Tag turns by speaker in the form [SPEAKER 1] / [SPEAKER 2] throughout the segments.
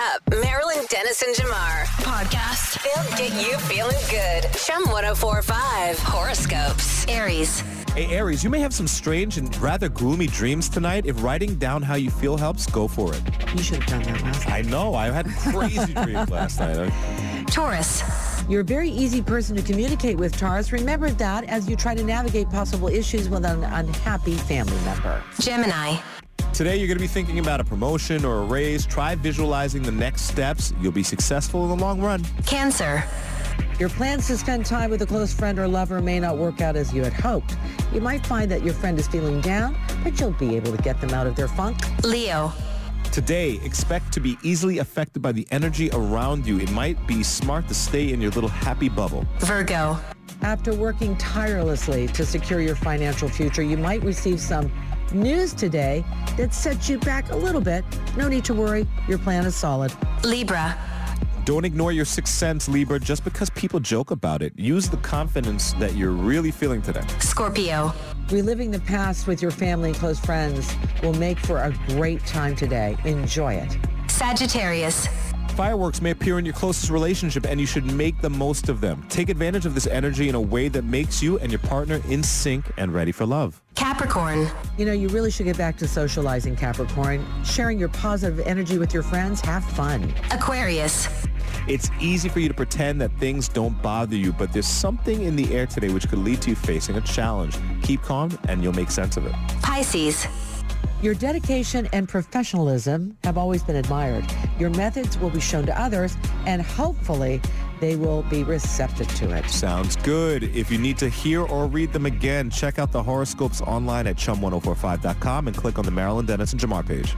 [SPEAKER 1] up Marilyn Dennis and Jamar podcast. They'll get you feeling good. Chum 104.5 horoscopes. Aries.
[SPEAKER 2] Hey, Aries, you may have some strange and rather gloomy dreams tonight. If writing down how you feel helps, go for it.
[SPEAKER 3] You should have done that last night.
[SPEAKER 2] I know. I had crazy dreams last night.
[SPEAKER 1] Taurus.
[SPEAKER 3] You're a very easy person to communicate with, Taurus. Remember that as you try to navigate possible issues with an unhappy family member.
[SPEAKER 1] Gemini.
[SPEAKER 2] Today, you're going to be thinking about a promotion or a raise. Try visualizing the next steps. You'll be successful in the long run.
[SPEAKER 1] Cancer.
[SPEAKER 3] Your plans to spend time with a close friend or lover may not work out as you had hoped. You might find that your friend is feeling down, but you'll be able to get them out of their funk.
[SPEAKER 1] Leo.
[SPEAKER 2] Today, expect to be easily affected by the energy around you. It might be smart to stay in your little happy bubble.
[SPEAKER 1] Virgo.
[SPEAKER 3] After working tirelessly to secure your financial future, you might receive some news today that sets you back a little bit. No need to worry. Your plan is solid.
[SPEAKER 1] Libra.
[SPEAKER 2] Don't ignore your sixth sense, Libra, just because people joke about it. Use the confidence that you're really feeling today.
[SPEAKER 1] Scorpio.
[SPEAKER 3] Reliving the past with your family and close friends will make for a great time today. Enjoy it.
[SPEAKER 1] Sagittarius.
[SPEAKER 2] Fireworks may appear in your closest relationship, and you should make the most of them. Take advantage of this energy in a way that makes you and your partner in sync and ready for love.
[SPEAKER 1] Capricorn.
[SPEAKER 3] You know, you really should get back to socializing, Capricorn. Sharing your positive energy with your friends. Have fun.
[SPEAKER 1] Aquarius.
[SPEAKER 2] It's easy for you to pretend that things don't bother you, but there's something in the air today which could lead to you facing a challenge. Keep calm, and you'll make sense of it.
[SPEAKER 1] Pisces.
[SPEAKER 3] Your dedication and professionalism have always been admired. Your methods will be shown to others, and hopefully they will be receptive to it.
[SPEAKER 2] Sounds good. If you need to hear or read them again, check out the horoscopes online at chum1045.com and click on the Marilyn Dennis and Jamar page.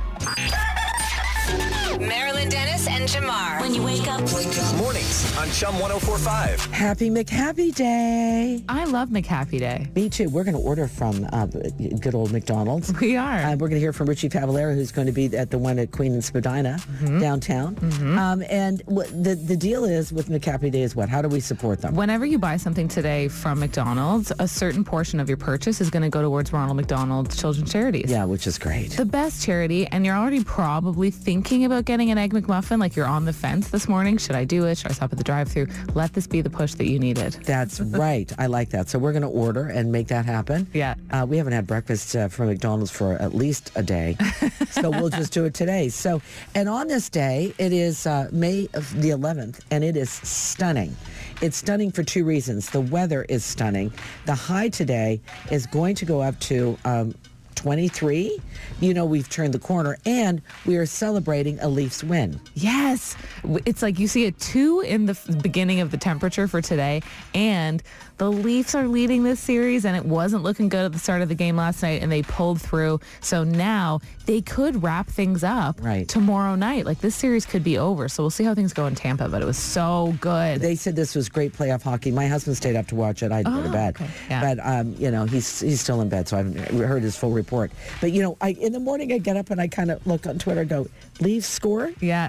[SPEAKER 1] Marilyn Dennis and Jamar. When you wake up.
[SPEAKER 4] Mornings on Chum 104.5.
[SPEAKER 3] Happy McHappy Day.
[SPEAKER 5] I love McHappy Day.
[SPEAKER 3] Me too. We're going to order from good old McDonald's.
[SPEAKER 5] We are.
[SPEAKER 3] We're going to hear from Richie Favalera, who's going to be at the one at Queen and Spadina downtown. And the deal is with McHappy Day is what? How do we support them?
[SPEAKER 5] Whenever you buy something today from McDonald's, a certain portion of your purchase is going to go towards Ronald McDonald Children's Charities.
[SPEAKER 3] Yeah, which is great.
[SPEAKER 5] The best charity, and you're already probably thinking about getting an Egg McMuffin, like you're on the fence this morning. Should I do it? Should I stop at the drive-thru? Let this be the push that you needed.
[SPEAKER 3] That's right. I like that. So we're going to order and make that happen.
[SPEAKER 5] Yeah.
[SPEAKER 3] We haven't had breakfast from McDonald's for at least a day. So we'll just do it today. So, and on this day, it is May the 11th, and it is stunning. It's stunning for two reasons. The weather is stunning. The high today is going to go up to 23. You know, we've turned the corner, and we are celebrating a Leafs win.
[SPEAKER 5] Yes. It's like you see a 2 in the beginning of the temperature for today, and the Leafs are leading this series, and it wasn't looking good at the start of the game last night, and they pulled through. So now they could wrap things up tomorrow night. Like, this series could be over. So we'll see how things go in Tampa, but it was so good.
[SPEAKER 3] They said this was great playoff hockey. My husband stayed up to watch it. I didn't go to bed.
[SPEAKER 5] Okay. Yeah.
[SPEAKER 3] But, you know, he's still in bed, so I haven't heard his full report. But, you know, in the morning I get up and I kind of look on Twitter and go, Leafs score?
[SPEAKER 5] Yeah.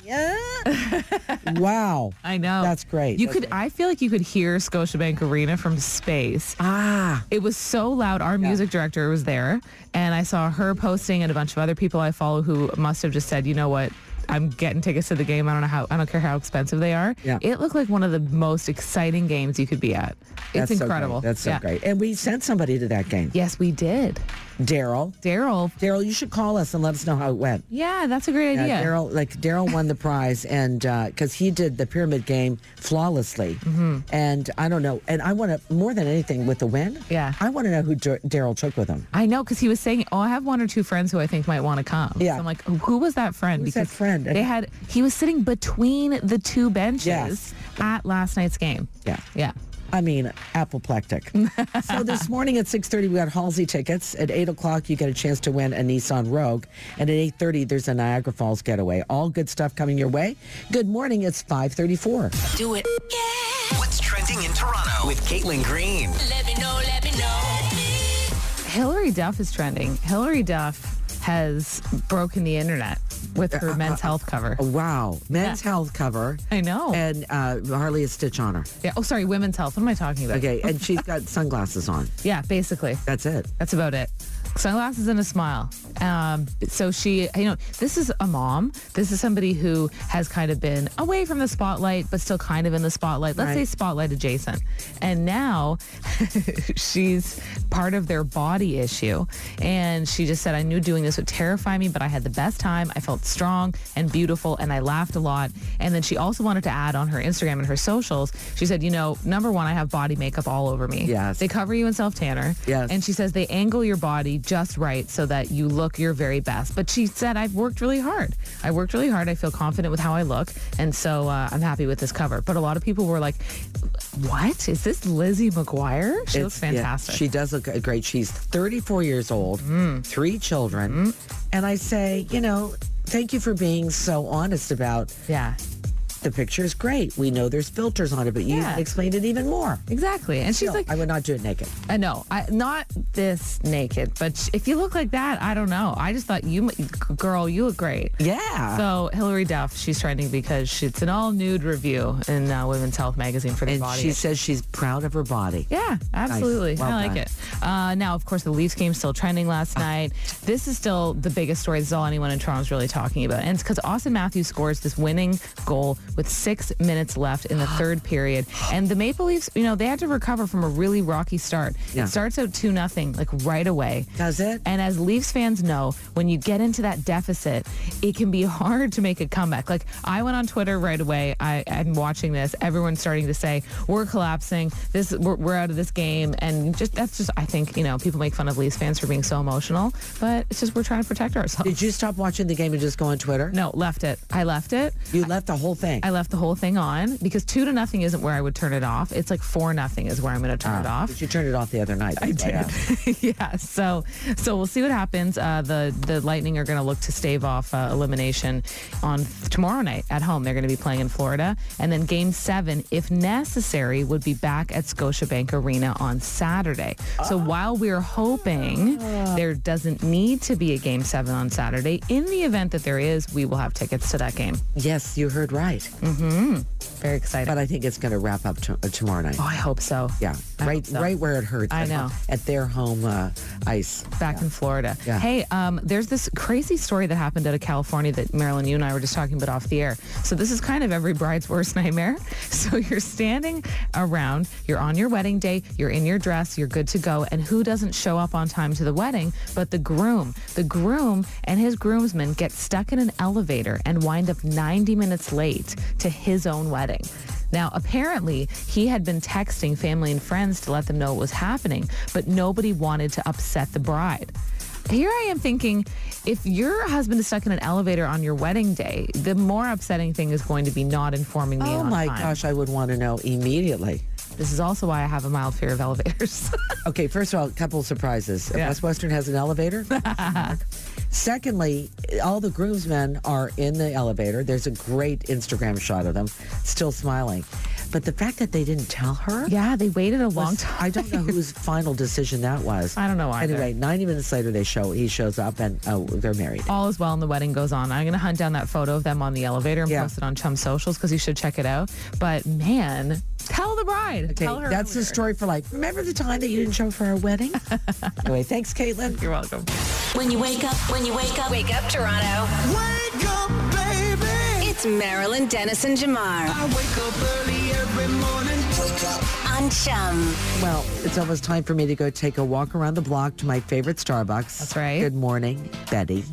[SPEAKER 3] Wow.
[SPEAKER 5] I know.
[SPEAKER 3] That's great.
[SPEAKER 5] I feel like you could hear Scotiabank Arena from space. It was so loud. Our music director was there, and I saw her posting and a bunch of other people I follow who must have just said, you know what, I'm getting tickets to the game. I don't care how expensive they are. Yeah. It looked like one of the most exciting games you could be at. It's incredible.
[SPEAKER 3] That's so great. And we sent somebody to that game.
[SPEAKER 5] Yes, we did.
[SPEAKER 3] Daryl, you should call us and let us know how it went.
[SPEAKER 5] Yeah, that's a great idea.
[SPEAKER 3] Daryl won the prize, and because he did the pyramid game flawlessly. And I don't know, and I want to, more than anything with the win, I want to know who Daryl took with him.
[SPEAKER 5] I know, because he was saying, I have one or two friends who I think might want to come. Yeah. So I'm like, who was that friend?
[SPEAKER 3] Who's that friend?
[SPEAKER 5] He was sitting between the two benches at last night's game. Yeah.
[SPEAKER 3] I mean, apoplectic. So this morning at 6:30, we got Halsey tickets. At 8 o'clock, you get a chance to win a Nissan Rogue. And at 8:30, there's a Niagara Falls getaway. All good stuff coming your way. Good morning. It's 5:34.
[SPEAKER 1] Do it. Yeah.
[SPEAKER 4] What's trending in Toronto with Caitlin Green?
[SPEAKER 1] Let me know.
[SPEAKER 5] Hilary Duff is trending. Hilary Duff has broken the internet with her Men's Health cover.
[SPEAKER 3] Wow. Men's Health cover.
[SPEAKER 5] I know.
[SPEAKER 3] And hardly a stitch on her.
[SPEAKER 5] Yeah. Oh, sorry. Women's Health. What am I talking about?
[SPEAKER 3] Okay. And she's got sunglasses on.
[SPEAKER 5] Yeah, basically.
[SPEAKER 3] That's it.
[SPEAKER 5] That's about it. Sunglasses and a smile. So she, this is a mom. This is somebody who has kind of been away from the spotlight, but still kind of in the spotlight. Let's say spotlight adjacent. And now she's part of their body issue. And she just said, I knew doing this would terrify me, but I had the best time. I felt strong and beautiful, and I laughed a lot. And then she also wanted to add on her Instagram and her socials, she said, number one, I have body makeup all over me.
[SPEAKER 3] Yes.
[SPEAKER 5] They cover you in self-tanner.
[SPEAKER 3] Yes.
[SPEAKER 5] And she says they angle your body just right so that you look your very best. But she said, I've worked really hard. I feel confident with how I look. And so I'm happy with this cover. But a lot of people were like, what? Is this Lizzie McGuire? She looks fantastic.
[SPEAKER 3] Yeah, she does look great. She's 34 years old, 3 children. And I say, thank you for being so honest about the picture is great. We know there's filters on it, but you explained it even more.
[SPEAKER 5] Exactly. And she's like,
[SPEAKER 3] I would not do it naked.
[SPEAKER 5] I know. Not this naked, but if you look like that, I don't know. I just thought girl, you look great.
[SPEAKER 3] Yeah.
[SPEAKER 5] So Hillary Duff, she's trending because it's an all nude review in Women's Health magazine for the
[SPEAKER 3] and
[SPEAKER 5] body.
[SPEAKER 3] She says she's proud of her body.
[SPEAKER 5] Yeah, absolutely.
[SPEAKER 3] Nice. Well
[SPEAKER 5] I like it. Now, of course, the Leafs game still trending last night. This is still the biggest story. This is all anyone in Toronto is really talking about. And it's because Austin Matthews scores this winning goal with 6 minutes left in the third period. And the Maple Leafs, they had to recover from a really rocky start.
[SPEAKER 3] Yeah.
[SPEAKER 5] It starts out 2-0, like right away.
[SPEAKER 3] Does it?
[SPEAKER 5] And as Leafs fans know, when you get into that deficit, it can be hard to make a comeback. Like, I went on Twitter right away. I'm watching this. Everyone's starting to say, we're collapsing. We're out of this game. And that's just, I think, people make fun of Leafs fans for being so emotional. But it's just, we're trying to protect ourselves.
[SPEAKER 3] Did you stop watching the game and just go on Twitter?
[SPEAKER 5] No, left it. I left it.
[SPEAKER 3] You left the whole thing?
[SPEAKER 5] I left the whole thing on because 2-0 isn't where I would turn it off. It's like 4-0 is where I'm going to turn it off.
[SPEAKER 3] But you turned it off the other night.
[SPEAKER 5] I did. Yeah. So we'll see what happens. The Lightning are going to look to stave off elimination on tomorrow night at home. They're going to be playing in Florida. And then Game 7, if necessary, would be back at Scotiabank Arena on Saturday. So while we're hoping there doesn't need to be a Game 7 on Saturday, in the event that there is, we will have tickets to that game.
[SPEAKER 3] Yes, you heard right.
[SPEAKER 5] Very excited.
[SPEAKER 3] But I think it's going to wrap up tomorrow night.
[SPEAKER 5] Oh, I hope so.
[SPEAKER 3] Yeah, right where it hurts.
[SPEAKER 5] I know.
[SPEAKER 3] At their home ice.
[SPEAKER 5] Back in Florida.
[SPEAKER 3] Yeah.
[SPEAKER 5] Hey, there's this crazy story that happened out of California that Marilyn, you and I were just talking about off the air. So this is kind of every bride's worst nightmare. So you're standing around, you're on your wedding day, you're in your dress, you're good to go, and who doesn't show up on time to the wedding but the groom? The groom and his groomsmen get stuck in an elevator and wind up 90 minutes late to his own wedding. Now, apparently, he had been texting family and friends to let them know what was happening, but nobody wanted to upset the bride. Here I am thinking, if your husband is stuck in an elevator on your wedding day, the more upsetting thing is going to be not informing me on time.
[SPEAKER 3] Gosh, I would want to know immediately.
[SPEAKER 5] This is also why I have a mild fear of elevators.
[SPEAKER 3] Okay, first of all, a couple of surprises.
[SPEAKER 5] Yeah.
[SPEAKER 3] Best Western has an elevator. Secondly, all the groomsmen are in the elevator. There's a great Instagram shot of them still smiling. But the fact that they didn't tell her?
[SPEAKER 5] Yeah, they waited a long time.
[SPEAKER 3] I don't know whose final decision that was.
[SPEAKER 5] I don't know either.
[SPEAKER 3] Anyway, 90 minutes later, he shows up and they're married.
[SPEAKER 5] All is well and the wedding goes on. I'm going to hunt down that photo of them on the elevator and post it on Chum Socials because you should check it out. But man, tell the bride.
[SPEAKER 3] Okay,
[SPEAKER 5] tell her
[SPEAKER 3] that's the story for life. Remember the time that you didn't show up for our wedding? Anyway, thanks, Caitlin.
[SPEAKER 5] You're welcome.
[SPEAKER 1] When you wake up, wake up Toronto.
[SPEAKER 4] Wake up, baby.
[SPEAKER 1] It's Marilyn Dennis and Jamar
[SPEAKER 4] I wake up early every morning. Wake up.
[SPEAKER 1] on Chum.
[SPEAKER 3] Well, it's almost time for me to go take a walk around the block to my favorite Starbucks.
[SPEAKER 5] That's right.
[SPEAKER 3] Good morning, Betty.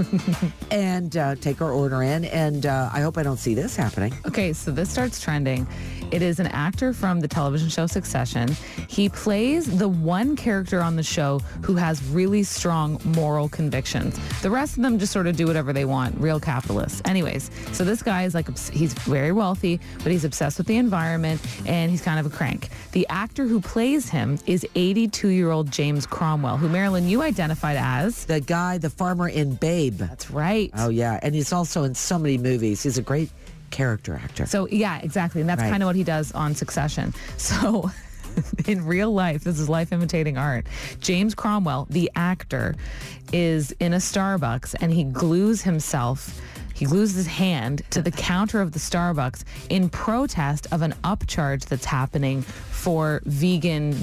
[SPEAKER 3] And take our order in. And I hope I don't see this happening.
[SPEAKER 5] Okay, so this starts trending. It is an actor from the television show Succession. He plays the one character on the show who has really strong moral convictions. The rest of them just sort of do whatever they want, real capitalists. Anyways, so this guy is he's very wealthy, but he's obsessed with the environment, and he's kind of a crank. The actor who plays him is 82-year-old James Cromwell, who, Marilyn, you identified as...
[SPEAKER 3] The farmer in Babe.
[SPEAKER 5] That's right.
[SPEAKER 3] Oh, yeah. And he's also in so many movies. He's a great character actor.
[SPEAKER 5] So, yeah, exactly. And that's
[SPEAKER 3] Right.
[SPEAKER 5] kind of what he does on Succession. So, in real life, this is life imitating art. James Cromwell, the actor, is in a Starbucks and he glues himself He glues his hand to the counter of the Starbucks in protest of an upcharge that's happening for vegan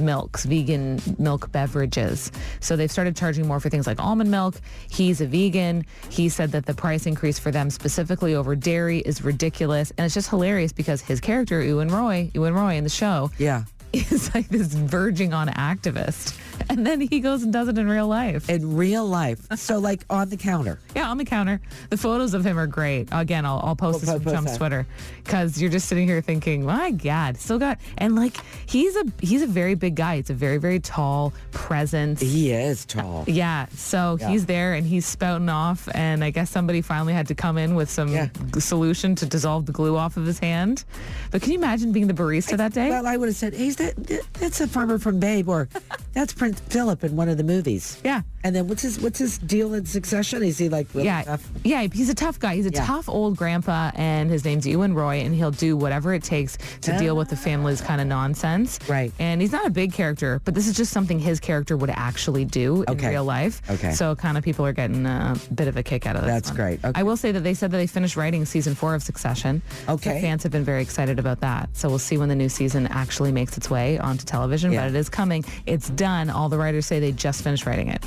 [SPEAKER 5] milk beverages. So they've started charging more for things like almond milk. He's a vegan. He said that the price increase for them specifically over dairy is ridiculous. And it's just hilarious because his character, Ewan Roy in the show, is like this verging on activist. And then he goes and does it in real life.
[SPEAKER 3] In real life. So like on the counter.
[SPEAKER 5] Yeah, on the counter. The photos of him are great. Again, I'll post this on Chum's Twitter because you're just sitting here thinking, my God, still got, and like he's a very big guy. It's a very, very tall presence.
[SPEAKER 3] He is tall.
[SPEAKER 5] Yeah. So he's there and he's spouting off, and I guess somebody finally had to come in with some solution to dissolve the glue off of his hand. But can you imagine being the barista that day?
[SPEAKER 3] Well, I would have said, hey, that's a farmer from Babe, or that's Prince Philip in one of the movies.
[SPEAKER 5] Yeah.
[SPEAKER 3] And then what's his deal in Succession? Is he like really tough?
[SPEAKER 5] Yeah, he's a tough guy. He's a tough old grandpa, and his name's Ewan Roy, and he'll do whatever it takes to deal with the family's kind of nonsense.
[SPEAKER 3] Right.
[SPEAKER 5] And he's not a big character, but this is just something his character would actually do in real life.
[SPEAKER 3] Okay.
[SPEAKER 5] So kind of people are getting a bit of a kick out of this.
[SPEAKER 3] That's great. Okay.
[SPEAKER 5] I will say that they said that they finished writing season 4 of Succession.
[SPEAKER 3] Okay.
[SPEAKER 5] So fans have been very excited about that. So we'll see when the new season actually makes its way onto television, but it is coming. It's done. All the writers say they just finished writing it.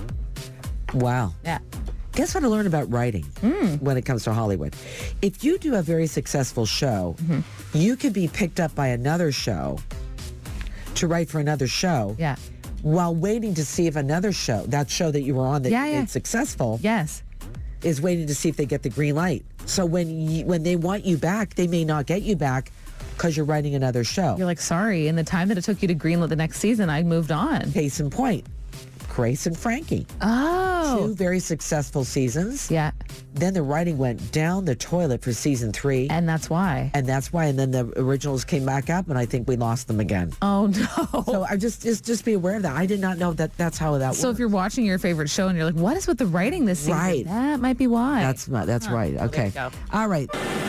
[SPEAKER 3] Wow.
[SPEAKER 5] Yeah.
[SPEAKER 3] Guess what I learned about writing when it comes to Hollywood? If you do a very successful show, you could be picked up by another show to write for another show.
[SPEAKER 5] Yeah.
[SPEAKER 3] While waiting to see if another show, that show that you were on that is successful, is waiting to see if they get the green light. So when they want you back, they may not get you back because you're writing another show.
[SPEAKER 5] You're like, sorry, in the time that it took you to greenlit the next season, I moved on.
[SPEAKER 3] Case in point, Grace and Frankie.
[SPEAKER 5] Oh.
[SPEAKER 3] 2 very successful seasons.
[SPEAKER 5] Yeah.
[SPEAKER 3] Then the writing went down the toilet for season 3.
[SPEAKER 5] And that's why.
[SPEAKER 3] And then the originals came back up, and I think we lost them again.
[SPEAKER 5] Oh, no.
[SPEAKER 3] So I just be aware of that. I did not know that's how that works.
[SPEAKER 5] So if you're watching your favorite show and you're like, what is with the writing this season?
[SPEAKER 3] Right.
[SPEAKER 5] That might be why.
[SPEAKER 3] That's right.
[SPEAKER 5] Well,
[SPEAKER 3] Okay.
[SPEAKER 5] there you go.
[SPEAKER 3] All right.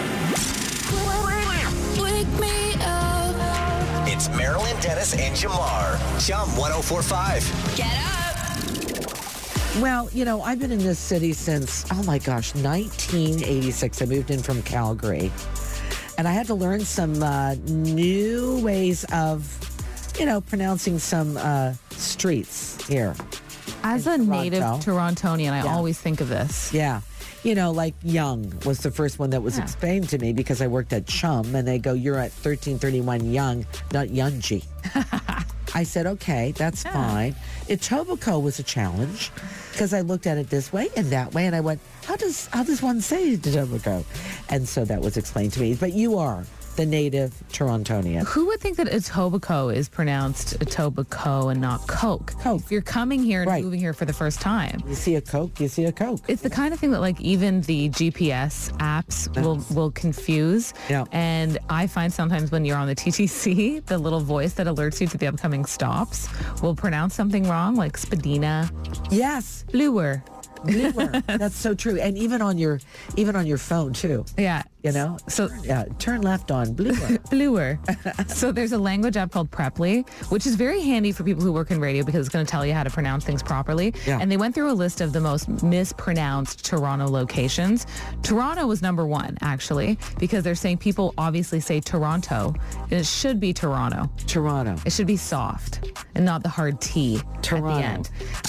[SPEAKER 4] Wake me up.
[SPEAKER 6] It's Marilyn Dennis and Jamar. Chum 104.5.
[SPEAKER 1] Get up.
[SPEAKER 3] Well, I've been in this city since, 1986. I moved in from Calgary. And I had to learn some new ways of, pronouncing some streets here.
[SPEAKER 5] As a native Torontonian, I always think of this.
[SPEAKER 3] Yeah. Like Young was the first one that was explained to me because I worked at Chum, and they go, you're at 1331 Young, not Youngie. I said, okay, that's fine. Etobicoke was a challenge because I looked at it this way and that way, and I went, how does one say Etobicoke? And so that was explained to me. But you are the native Torontonian.
[SPEAKER 5] Who would think that Etobicoke is pronounced Etobicoke and not Coke?
[SPEAKER 3] Coke.
[SPEAKER 5] If you're coming here and moving here for the first time.
[SPEAKER 3] You see a Coke, you see a Coke.
[SPEAKER 5] It's the kind of thing that like even the GPS apps will confuse.
[SPEAKER 3] Yeah.
[SPEAKER 5] And I find sometimes when you're on the TTC, the little voice that alerts you to the upcoming stops will pronounce something wrong, like Spadina.
[SPEAKER 3] Yes.
[SPEAKER 5] Bluer.
[SPEAKER 3] Bluer. That's so true. And even on your phone too.
[SPEAKER 5] Yeah.
[SPEAKER 3] So turn left on Bluer.
[SPEAKER 5] Bluer. So there's a language app called Preply, which is very handy for people who work in radio because it's going to tell you how to pronounce things properly.
[SPEAKER 3] Yeah.
[SPEAKER 5] And they went through a list of the most mispronounced Toronto locations. Toronto was number 1, actually, because they're saying people obviously say Toronto, and it should be Toronto.
[SPEAKER 3] Toronto.
[SPEAKER 5] It should be soft and not the hard T
[SPEAKER 3] Toronto.
[SPEAKER 5] at the end.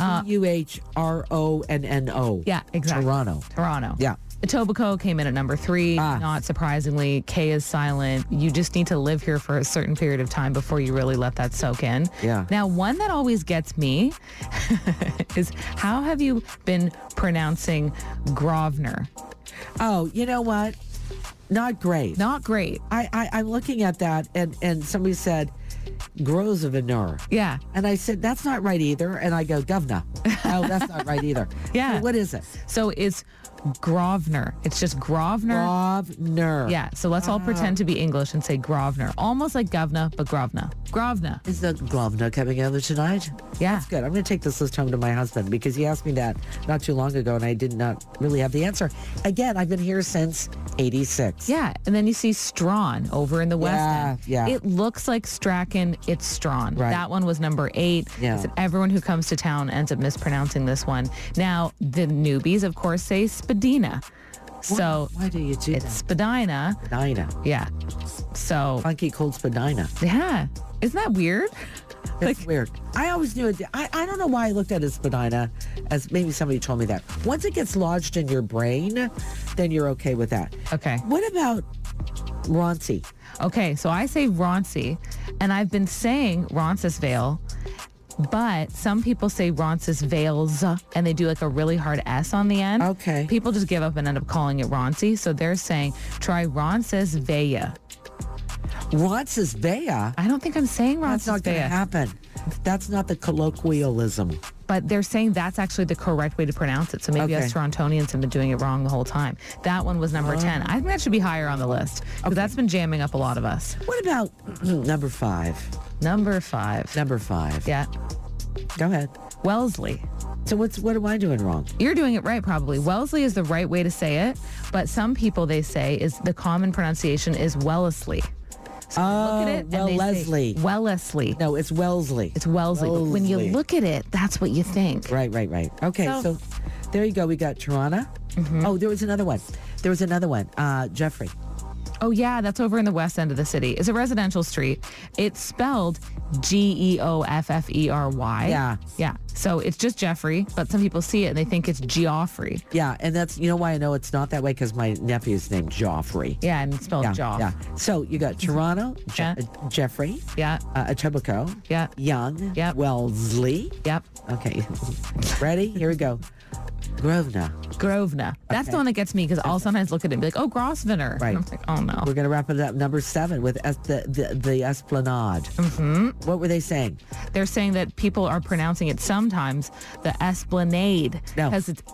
[SPEAKER 3] Tuhronno.
[SPEAKER 5] Yeah, exactly. Toronto.
[SPEAKER 3] Yeah.
[SPEAKER 5] Etobicoke came in at number 3. Not surprisingly, K is silent. You just need to live here for a certain period of time before you really let that soak in.
[SPEAKER 3] Yeah.
[SPEAKER 5] Now, one that always gets me is how have you been pronouncing Grosvenor?
[SPEAKER 3] Oh, you know what? Not great.
[SPEAKER 5] Not great.
[SPEAKER 3] I'm looking at that, and somebody said Grosvenor.
[SPEAKER 5] Yeah.
[SPEAKER 3] And I said, that's not right either. And I go, Governor. Oh, that's not right either.
[SPEAKER 5] Yeah.
[SPEAKER 3] So what is it?
[SPEAKER 5] So it's Grosvenor. It's just Grosvenor.
[SPEAKER 3] Grosvenor.
[SPEAKER 5] Yeah, so let's all pretend to be English and say Grosvenor. Almost like Governor, but Grosvenor. Grosvenor.
[SPEAKER 3] Is the Grosvenor coming over tonight?
[SPEAKER 5] Yeah.
[SPEAKER 3] That's good. I'm going to take this list home to my husband because he asked me that not too long ago and I did not really have the answer. Again, I've been here since 86.
[SPEAKER 5] Yeah, and then you see Strawn over in the West End.
[SPEAKER 3] Yeah.
[SPEAKER 5] It looks like Strachan, it's Strawn.
[SPEAKER 3] Right.
[SPEAKER 5] That one was number 8.
[SPEAKER 3] Yeah.
[SPEAKER 5] I said everyone who comes to town ends up mispronouncing this one. Now, the newbies, of course, say Spadina. So
[SPEAKER 3] Why do you do
[SPEAKER 5] it's
[SPEAKER 3] that?
[SPEAKER 5] spadina.
[SPEAKER 3] Spadina.
[SPEAKER 5] Yeah. So,
[SPEAKER 3] Funky cold spadina.
[SPEAKER 5] yeah. Isn't that weird?
[SPEAKER 3] That's weird. I always knew it. I don't know why I looked at it as spadina, as maybe somebody told me that. Once it gets lodged in your brain, then you're okay with that.
[SPEAKER 5] Okay.
[SPEAKER 3] What about Ronci?
[SPEAKER 5] Okay, so I say Ronci, and I've been saying Roncesvalles, but some people say Roncesvalles, and they do like a really hard S on the end.
[SPEAKER 3] Okay.
[SPEAKER 5] People just give up and end up calling it Ronci, so they're saying try Roncesvalles.
[SPEAKER 3] Roncesvalles?
[SPEAKER 5] I don't think I'm saying
[SPEAKER 3] That's not going to
[SPEAKER 5] Roncesvalles,
[SPEAKER 3] happen. That's not the colloquialism.
[SPEAKER 5] but they're saying that's actually the correct way to pronounce it. So maybe us
[SPEAKER 3] Okay.
[SPEAKER 5] Torontonians have been doing it wrong the whole time. That one was number 10. I think that should be higher on the list because that's been jamming up a lot of us.
[SPEAKER 3] What about number 5?
[SPEAKER 5] Number 5.
[SPEAKER 3] Number 5.
[SPEAKER 5] Yeah.
[SPEAKER 3] Go ahead.
[SPEAKER 5] Wellesley.
[SPEAKER 3] So what am I doing wrong?
[SPEAKER 5] You're doing it right, probably. Wellesley is the right way to say it, but some people, they say, is the common pronunciation is Wellesley. So look at it and they say
[SPEAKER 3] Wellesley.
[SPEAKER 5] Wellesley.
[SPEAKER 3] No, it's Wellesley.
[SPEAKER 5] It's Wellesley. But when you
[SPEAKER 3] Wellesley.
[SPEAKER 5] look at it, that's what you think.
[SPEAKER 3] Right. Okay, so there you go. We got Toronto. Oh, there was another one. Jeffrey.
[SPEAKER 5] Oh, yeah, that's over in the west end of the city. It's a residential street. It's spelled Geofffery.
[SPEAKER 3] Yeah.
[SPEAKER 5] Yeah. So it's just Jeffrey, but some people see it and they think it's Geoffrey.
[SPEAKER 3] Yeah, and that's, you know why I know it's not that way? Because my nephew's named Joffrey.
[SPEAKER 5] Yeah, and it's spelled Joff.
[SPEAKER 3] Yeah. So you got Toronto,
[SPEAKER 5] Yeah.
[SPEAKER 3] Jeffrey,
[SPEAKER 5] Yeah.
[SPEAKER 3] Etobicoke,
[SPEAKER 5] Yeah.
[SPEAKER 3] Young,
[SPEAKER 5] Yep.
[SPEAKER 3] Wellesley.
[SPEAKER 5] Yep.
[SPEAKER 3] Okay. Ready? Here we go. Grosvenor.
[SPEAKER 5] That's the
[SPEAKER 3] Okay.
[SPEAKER 5] one that gets me because I'll sometimes look at it and be like, oh, Grosvenor.
[SPEAKER 3] Right.
[SPEAKER 5] And I'm like, oh, no.
[SPEAKER 3] We're going to wrap it up. Number 7 with the Esplanade. Mm-hmm. What were they saying?
[SPEAKER 5] They're saying that people are pronouncing it sometimes the Esplanade
[SPEAKER 3] No.
[SPEAKER 5] because it's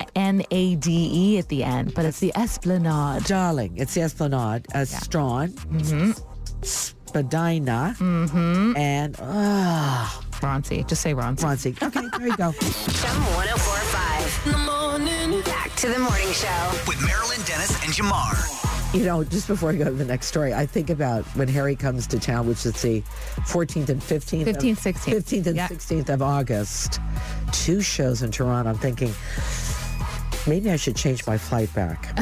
[SPEAKER 5] Nade at the end, but it's the Esplanade.
[SPEAKER 3] Darling, it's the Esplanade. Strawn. Spadina. And
[SPEAKER 5] Ronci. Just say Ronci.
[SPEAKER 3] Ronci. Okay, there you go.
[SPEAKER 1] Chum 104.5. In the morning. Back to the morning show.
[SPEAKER 6] With Marilyn Dennis and Jamar.
[SPEAKER 3] You know, just before I go to the next story, I think about when Harry comes to town, which is the 14th and 15th.
[SPEAKER 5] 15th, 16th.
[SPEAKER 3] 15th and
[SPEAKER 5] Yeah.
[SPEAKER 3] 16th of August. 2 shows in Toronto. I'm thinking, maybe I should change my flight back.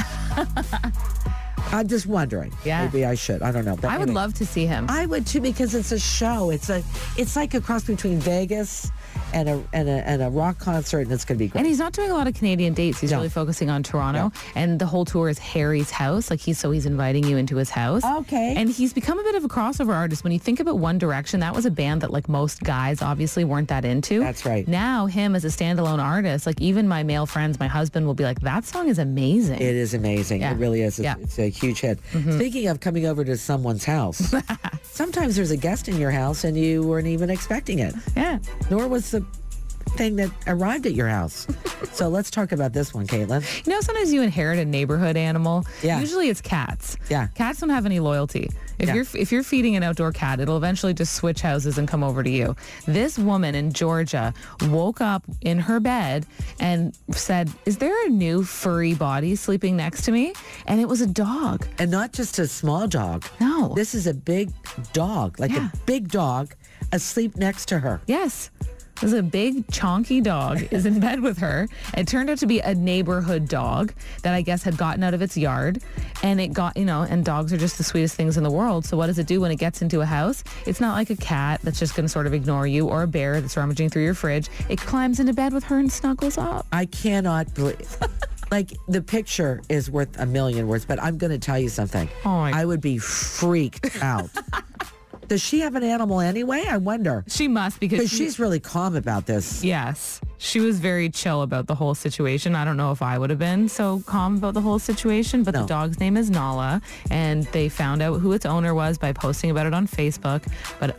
[SPEAKER 3] I'm just wondering.
[SPEAKER 5] Yeah.
[SPEAKER 3] Maybe I should. I don't know. But
[SPEAKER 5] I would
[SPEAKER 3] anyway.
[SPEAKER 5] love to see him.
[SPEAKER 3] I would too, because it's a show. It's like a cross between Vegas and a rock concert, and it's going to be great.
[SPEAKER 5] And he's not doing a lot of Canadian dates. He's
[SPEAKER 3] No.
[SPEAKER 5] really focusing on Toronto. And the whole tour is Harry's house. Like he's inviting you into his house.
[SPEAKER 3] Okay.
[SPEAKER 5] And he's become a bit of a crossover artist. When you think about One Direction, that was a band that like most guys obviously weren't that into.
[SPEAKER 3] That's right.
[SPEAKER 5] Now him as a standalone artist, like even my male friends, my husband will be like, that song is amazing.
[SPEAKER 3] It is amazing.
[SPEAKER 5] Yeah.
[SPEAKER 3] It really is. It's,
[SPEAKER 5] Yeah.
[SPEAKER 3] it's a huge hit. Speaking of coming over to someone's house, sometimes there's a guest in your house and you weren't even expecting it.
[SPEAKER 5] Yeah.
[SPEAKER 3] Nor was the thing that arrived at your house. So let's talk about this one, Caitlin.
[SPEAKER 5] You know, sometimes you inherit a neighborhood animal.
[SPEAKER 3] Yeah.
[SPEAKER 5] Usually it's cats.
[SPEAKER 3] Yeah.
[SPEAKER 5] Cats don't have any loyalty.
[SPEAKER 3] Yeah.
[SPEAKER 5] If you're feeding an outdoor cat, it'll eventually just switch houses and come over to you. This woman in Georgia woke up in her bed and said, "Is there a new furry body sleeping next to me?" And it was a dog.
[SPEAKER 3] And not just a small dog.
[SPEAKER 5] No.
[SPEAKER 3] This is a big dog, like
[SPEAKER 5] Yeah.
[SPEAKER 3] a big dog asleep next to her.
[SPEAKER 5] Yes. There's a big chonky dog is in bed with her. It turned out to be a neighborhood dog that I guess had gotten out of its yard, and it got, and dogs are just the sweetest things in the world. So what does it do when it gets into a house? It's not like a cat that's just going to sort of ignore you or a bear that's rummaging through your fridge. It climbs into bed with her and snuggles up.
[SPEAKER 3] I cannot believe. Like, the picture is worth a million words, but I'm going to tell you something.
[SPEAKER 5] Oh, my-
[SPEAKER 3] I would be freaked out. Does she have an animal anyway? I wonder.
[SPEAKER 5] She must because
[SPEAKER 3] Because she's really calm about this.
[SPEAKER 5] Yes. She was very chill about the whole situation. I don't know if I would have been so calm about the whole situation, but
[SPEAKER 3] No.
[SPEAKER 5] the dog's name is Nala, and they found out who its owner was by posting about it on Facebook. But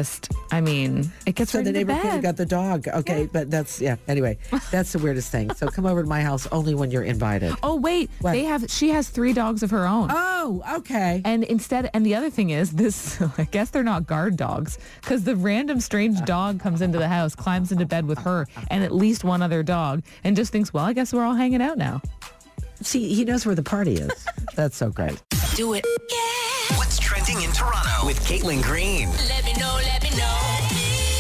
[SPEAKER 5] it gets
[SPEAKER 3] So
[SPEAKER 5] right
[SPEAKER 3] the
[SPEAKER 5] into
[SPEAKER 3] neighbor could have
[SPEAKER 5] bed.
[SPEAKER 3] got the dog. Okay, but anyway, that's the weirdest thing. So come over to my house only when you're invited.
[SPEAKER 5] Oh, wait.
[SPEAKER 3] What?
[SPEAKER 5] She has 3 dogs of her own.
[SPEAKER 3] Oh, okay.
[SPEAKER 5] And the other thing is this, I guess they're not guard dogs because the random strange dog comes into the house, climbs into bed with her and at least one other dog and just thinks, well, I guess we're all hanging out now.
[SPEAKER 3] See, he knows where the party is. That's so great.
[SPEAKER 1] Do it.
[SPEAKER 6] What's trending in Toronto with Caitlin Green?
[SPEAKER 1] Let me know.
[SPEAKER 5] So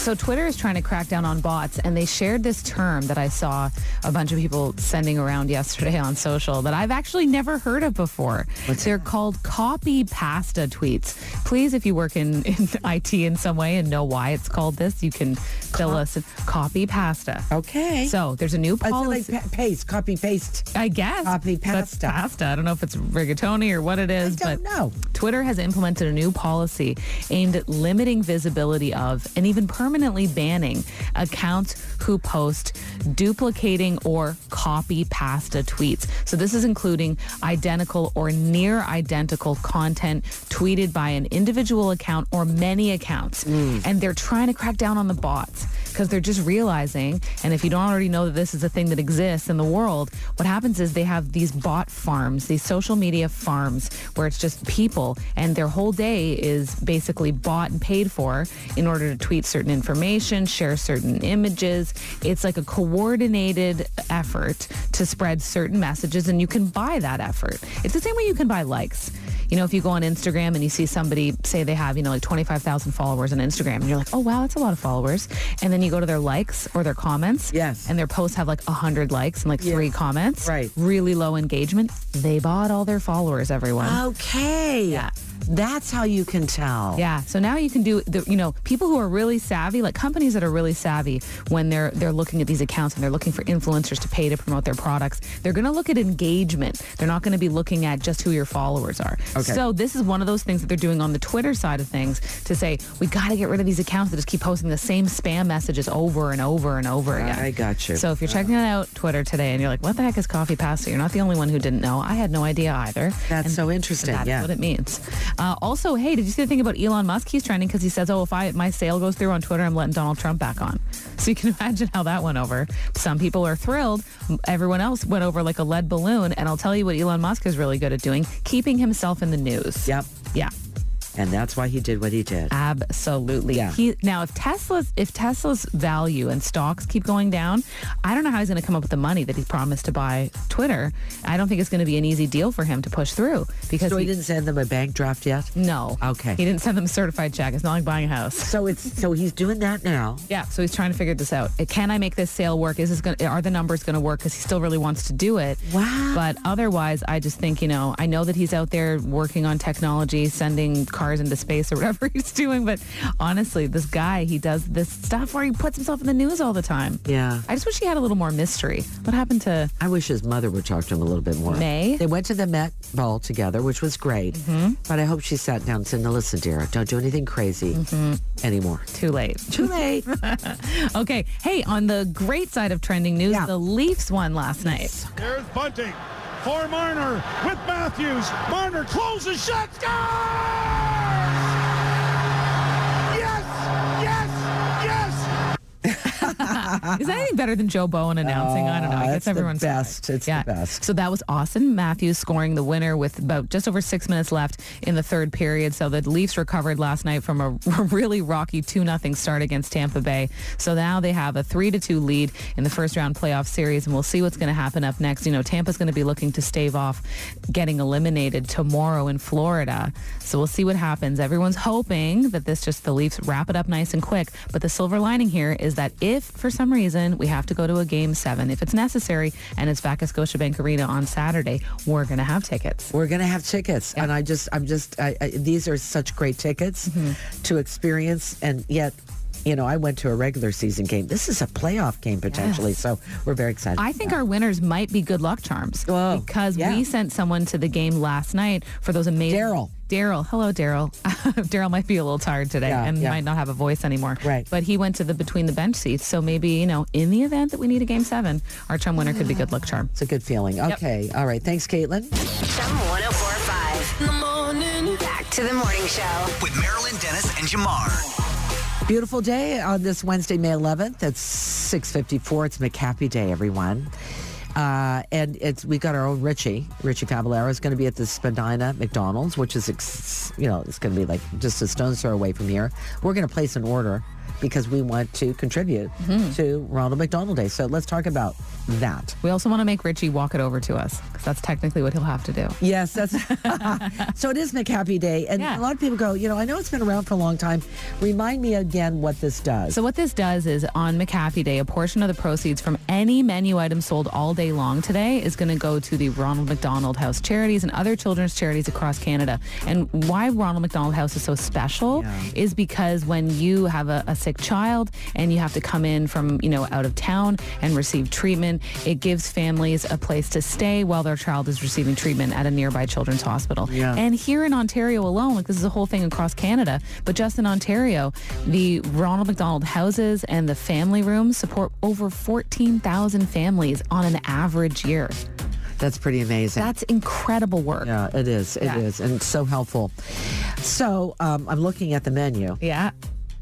[SPEAKER 5] So Twitter is trying to crack down on bots, and they shared this term that I saw a bunch of people sending around yesterday on social that I've actually never heard of before. They're called copy pasta tweets. Please, if you work in IT in some way and know why it's called this, you can fill us in. Copy pasta.
[SPEAKER 3] Okay.
[SPEAKER 5] So there's a new policy.
[SPEAKER 3] I feel like paste, copy paste.
[SPEAKER 5] I guess.
[SPEAKER 3] Copy
[SPEAKER 5] That's
[SPEAKER 3] pasta.
[SPEAKER 5] pasta. I don't know if it's rigatoni or what it is.
[SPEAKER 3] I don't know.
[SPEAKER 5] Twitter has implemented a new policy aimed at limiting visibility of and even permanently banning accounts who post duplicating or copy pasta tweets. So this is including identical or near identical content tweeted by an individual account or many accounts. And they're trying to crack down on the bots because they're just realizing, and if you don't already know that this is a thing that exists in the world, what happens is they have these bot farms, these social media farms where it's just people and their whole day is basically bought and paid for in order to tweet certain information, share certain images. It's like a coordinated effort to spread certain messages, and you can buy that effort. It's the same way you can buy likes. You know, if you go on Instagram and you see somebody say they have, like 25,000 followers on Instagram, and you're like, oh, wow, that's a lot of followers. And then you go to their likes or their comments.
[SPEAKER 3] Yes.
[SPEAKER 5] And their posts have like 100 likes and like 3 comments.
[SPEAKER 3] Right.
[SPEAKER 5] Really low engagement. They bought all their followers, everyone.
[SPEAKER 3] Okay.
[SPEAKER 5] Yeah.
[SPEAKER 3] That's how you can tell.
[SPEAKER 5] Yeah, so now you can do, people who are really savvy, like companies that are really savvy when they're looking at these accounts and they're looking for influencers to pay to promote their products, they're going to look at engagement. They're not going to be looking at just who your followers are.
[SPEAKER 3] Okay.
[SPEAKER 5] So this is one of those things that they're doing on the Twitter side of things to say, we got to get rid of these accounts that just keep posting the same spam messages over and over and over again.
[SPEAKER 3] I got you.
[SPEAKER 5] So if you're checking it out Twitter today and you're like, what the heck is coffee pasta? You're not the only one who didn't know. I had no idea either.
[SPEAKER 3] That's so interesting.
[SPEAKER 5] That's
[SPEAKER 3] Yeah.
[SPEAKER 5] what it means. Also, hey, did you see the thing about Elon Musk? He's trending because he says, oh, if my sale goes through on Twitter, I'm letting Donald Trump back on. So you can imagine how that went over. Some people are thrilled. Everyone else went over like a lead balloon. And I'll tell you what Elon Musk is really good at doing, keeping himself in the news.
[SPEAKER 3] Yep.
[SPEAKER 5] Yeah.
[SPEAKER 3] And that's why he did what he did.
[SPEAKER 5] Absolutely.
[SPEAKER 3] Yeah.
[SPEAKER 5] Now, if Tesla's value and stocks keep going down, I don't know how he's going to come up with the money that he promised to buy Twitter. I don't think it's going to be an easy deal for him to push through because
[SPEAKER 3] So he didn't send them a bank draft yet?
[SPEAKER 5] No.
[SPEAKER 3] Okay.
[SPEAKER 5] He didn't send them a certified check. It's not like buying a house.
[SPEAKER 3] So he's doing that now.
[SPEAKER 5] Yeah, so he's trying to figure this out. Can I make this sale work? Are the numbers going to work? Because he still really wants to do it.
[SPEAKER 3] Wow.
[SPEAKER 5] But otherwise, I just think, I know that he's out there working on technology, sending cars into space or whatever he's doing. But honestly, this guy, he does this stuff where he puts himself in the news all the time.
[SPEAKER 3] Yeah.
[SPEAKER 5] I just wish he had a little more mystery. What happened to
[SPEAKER 3] I wish his mother would talk to him a little bit more.
[SPEAKER 5] May?
[SPEAKER 3] They went to the Met Ball together, which was great. Mm-hmm. But I hope she sat down and said, no, listen, dear, don't do anything crazy anymore.
[SPEAKER 5] Too late.
[SPEAKER 3] Too late.
[SPEAKER 5] Okay. Hey, on the great side of trending news,
[SPEAKER 3] Yeah.
[SPEAKER 5] the Leafs won last night.
[SPEAKER 7] There's Bunting for Marner with Matthews. Marner closes, shot, scores! Yes! Yes! Yes!
[SPEAKER 5] Is that anything better than Joe Bowen announcing? I don't know. He gets
[SPEAKER 3] It's the
[SPEAKER 5] everyone's
[SPEAKER 3] best.
[SPEAKER 5] side.
[SPEAKER 3] It's the best.
[SPEAKER 5] So that was Austin Matthews scoring the winner with about just over 6 minutes left in the third period. So the Leafs recovered last night from a really rocky 2-0 start against Tampa Bay. So now they have a 3-2 lead in the first round playoff series, and we'll see what's going to happen up next. Tampa's going to be looking to stave off getting eliminated tomorrow in Florida. So we'll see what happens. Everyone's hoping that the Leafs wrap it up nice and quick. But the silver lining here is that if for some reason we have to go to a Game 7, if it's necessary, and it's back at Scotiabank Arena on Saturday, we're going to have tickets.
[SPEAKER 3] We're going to have tickets.
[SPEAKER 5] Yeah.
[SPEAKER 3] And these are such great tickets to experience. And yet, I went to a regular season game. This is a playoff game potentially.
[SPEAKER 5] Yes.
[SPEAKER 3] So we're very excited.
[SPEAKER 5] I think our winners might be good luck charms
[SPEAKER 3] Oh,
[SPEAKER 5] because
[SPEAKER 3] yeah.
[SPEAKER 5] we sent someone to the game last night for those amazing... Daryl. Hello, Daryl. Daryl might be a little tired today and might not have a voice anymore.
[SPEAKER 3] Right.
[SPEAKER 5] But he went to the between the bench seats. So maybe, in the event that we need a Game 7, our chum winner could be good luck charm.
[SPEAKER 3] It's a good feeling. Okay. All right. Thanks, Caitlin.
[SPEAKER 1] Chum 104.5.
[SPEAKER 4] In the morning.
[SPEAKER 1] Back to the morning show.
[SPEAKER 6] With Marilyn Dennis and Jamar.
[SPEAKER 3] Beautiful day on this Wednesday, May 11th. It's 6:54. It's McHappy Day, everyone. And we got our own Richie Favalero is going to be at the Spadina McDonald's, which is, it's going to be like just a stone's throw away from here. We're going to place an order because we want to contribute to Ronald McDonald Day. So let's talk about that.
[SPEAKER 5] We also want to make Richie walk it over to us because that's technically what he'll have to do.
[SPEAKER 3] Yes, that's so it is McHappy Day. And a lot of people go, I know it's been around for a long time. Remind me again what this does.
[SPEAKER 5] So what this does is on McHappy Day, a portion of the proceeds from any menu item sold all day long today is going to go to the Ronald McDonald House charities and other children's charities across Canada. And why Ronald McDonald House is so special is because when you have a sick child and you have to come in from, out of town and receive treatment, it gives families a place to stay while their child is receiving treatment at a nearby children's hospital. Yeah. And here in Ontario alone, this is a whole thing across Canada, but just in Ontario, the Ronald McDonald houses and the family rooms support over 14,000 families on an average year.
[SPEAKER 3] That's pretty amazing.
[SPEAKER 5] That's incredible work.
[SPEAKER 3] Yeah, it is. It is. And it's so helpful. So I'm looking at the menu.
[SPEAKER 5] Yeah.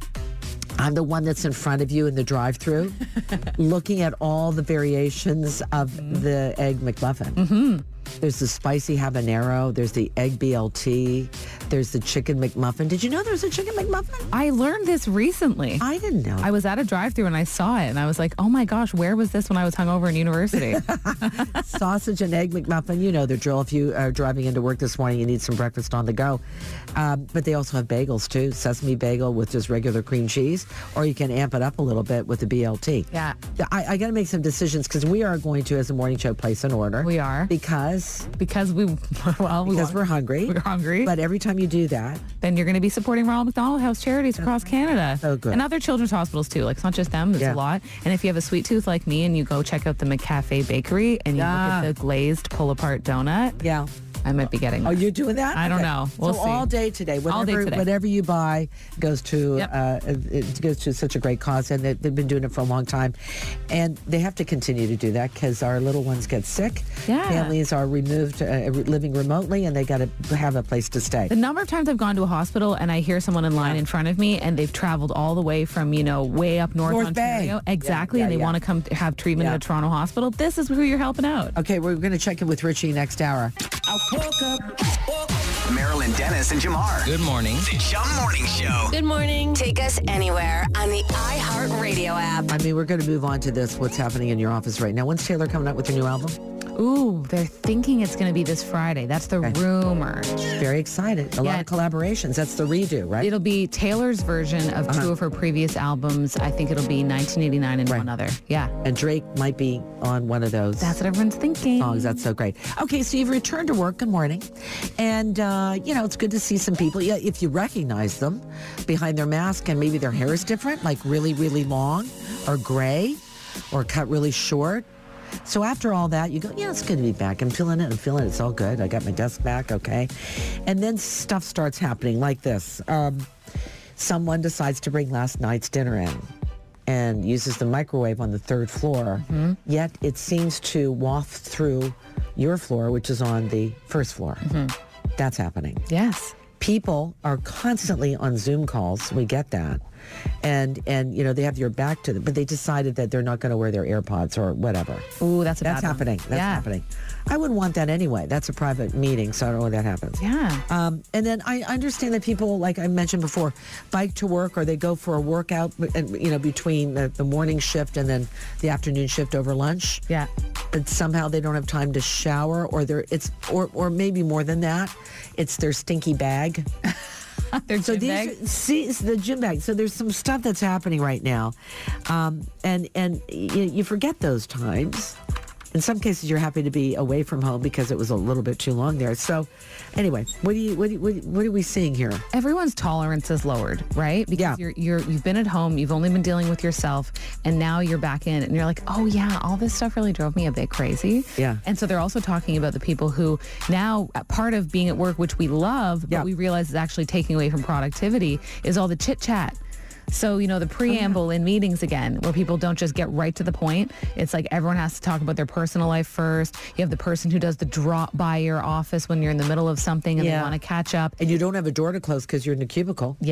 [SPEAKER 3] I'm the one that's in front of you in the drive-thru, looking at all the variations of the Egg McMuffin. Mm-hmm. There's the spicy habanero. There's the egg BLT. There's the chicken McMuffin. Did you know there's a chicken McMuffin?
[SPEAKER 5] I learned this recently.
[SPEAKER 3] I didn't know.
[SPEAKER 5] I was at a drive-thru and I saw it and I was like, oh my gosh, where was this when I was hungover in university?
[SPEAKER 3] Sausage and egg McMuffin. You know the drill. If you are driving into work this morning, you need some breakfast on the go. But they also have bagels too. Sesame bagel with just regular cream cheese. Or you can amp it up a little bit with the BLT.
[SPEAKER 5] Yeah.
[SPEAKER 3] I got to make some decisions because we are going to, as a morning show, place an order.
[SPEAKER 5] We are.
[SPEAKER 3] Because
[SPEAKER 5] we're hungry.
[SPEAKER 3] We're hungry. But every time you do that,
[SPEAKER 5] then you're going to be supporting Ronald McDonald House charities across Canada.
[SPEAKER 3] So good.
[SPEAKER 5] And other children's hospitals too. Like it's not just them, it's a lot. And if you have a sweet tooth like me and you go check out the McCafe Bakery and you look at the glazed pull-apart donut.
[SPEAKER 3] Yeah.
[SPEAKER 5] I might be getting that.
[SPEAKER 3] Oh, you're doing that?
[SPEAKER 5] I don't know. We'll see.
[SPEAKER 3] All day today. Whatever you buy goes to it goes to such a great cause, and they've been doing it for a long time, and they have to continue to do that because our little ones get sick.
[SPEAKER 5] Yeah.
[SPEAKER 3] Families are removed, living remotely, and they got to have a place to stay.
[SPEAKER 5] The number of times I've gone to a hospital and I hear someone in line in front of me, and they've traveled all the way from way up North Ontario,
[SPEAKER 3] Bay.
[SPEAKER 5] Exactly, and they want to come have treatment at a Toronto hospital. This is who you're helping out.
[SPEAKER 3] Okay, we're going to check in with Richie next hour.
[SPEAKER 6] Marilyn Dennis and Jamar.
[SPEAKER 8] Good morning.
[SPEAKER 6] The Chum Morning Show.
[SPEAKER 1] Good morning. Take us anywhere on the iHeartRadio app.
[SPEAKER 3] I mean, we're going to move on to this, what's happening in your office right now. When's Taylor coming out with her new album?
[SPEAKER 5] Ooh, they're thinking it's going to be this Friday. That's the rumor.
[SPEAKER 3] Very excited. A lot of collaborations. That's the redo, right?
[SPEAKER 5] It'll be Taylor's version of two of her previous albums. I think it'll be 1989 and one other. Yeah.
[SPEAKER 3] And Drake might be on one of those.
[SPEAKER 5] That's what everyone's thinking.
[SPEAKER 3] Songs. That's so great. Okay, so you've returned to work. Good morning. And, it's good to see some people. Yeah, if you recognize them behind their mask and maybe their hair is different, like really, really long or gray or cut really short. So after all that, you go, yeah, it's good to be back. I'm feeling it. It's all good. I got my desk back. Okay. And then stuff starts happening like this. Someone decides to bring last night's dinner in and uses the microwave on the third floor. Mm-hmm. Yet it seems to waft through your floor, which is on the first floor. Mm-hmm. That's happening.
[SPEAKER 5] Yes.
[SPEAKER 3] People are constantly on Zoom calls. We get that. And they have your back to them, but they decided that they're not going to wear their AirPods or whatever.
[SPEAKER 5] Ooh, that's
[SPEAKER 3] happening. That's happening. I wouldn't want that anyway. That's a private meeting, so I don't know when that happens.
[SPEAKER 5] Yeah.
[SPEAKER 3] And then I understand that people, like I mentioned before, bike to work or they go for a workout, between the morning shift and then the afternoon shift over lunch.
[SPEAKER 5] Yeah.
[SPEAKER 3] But somehow they don't have time to shower, or maybe more than that, it's their stinky bag. The gym bag. So there's some stuff that's happening right now, and you forget those times. In some cases, you're happy to be away from home because it was a little bit too long there. So, anyway, what are we seeing here?
[SPEAKER 5] Everyone's tolerance is lowered, right? Because you've been at home, you've only been dealing with yourself, and now you're back in, and you're like, oh yeah, all this stuff really drove me a bit crazy.
[SPEAKER 3] Yeah.
[SPEAKER 5] And so they're also talking about the people who now part of being at work, which we love, but we realize is actually taking away from productivity, is all the chit chat. So, the preamble in meetings again, where people don't just get right to the point. It's like everyone has to talk about their personal life first. You have the person who does the drop by your office when you're in the middle of something and they want to catch up.
[SPEAKER 3] And you don't have a door to close because you're in the cubicle.
[SPEAKER 5] Yep.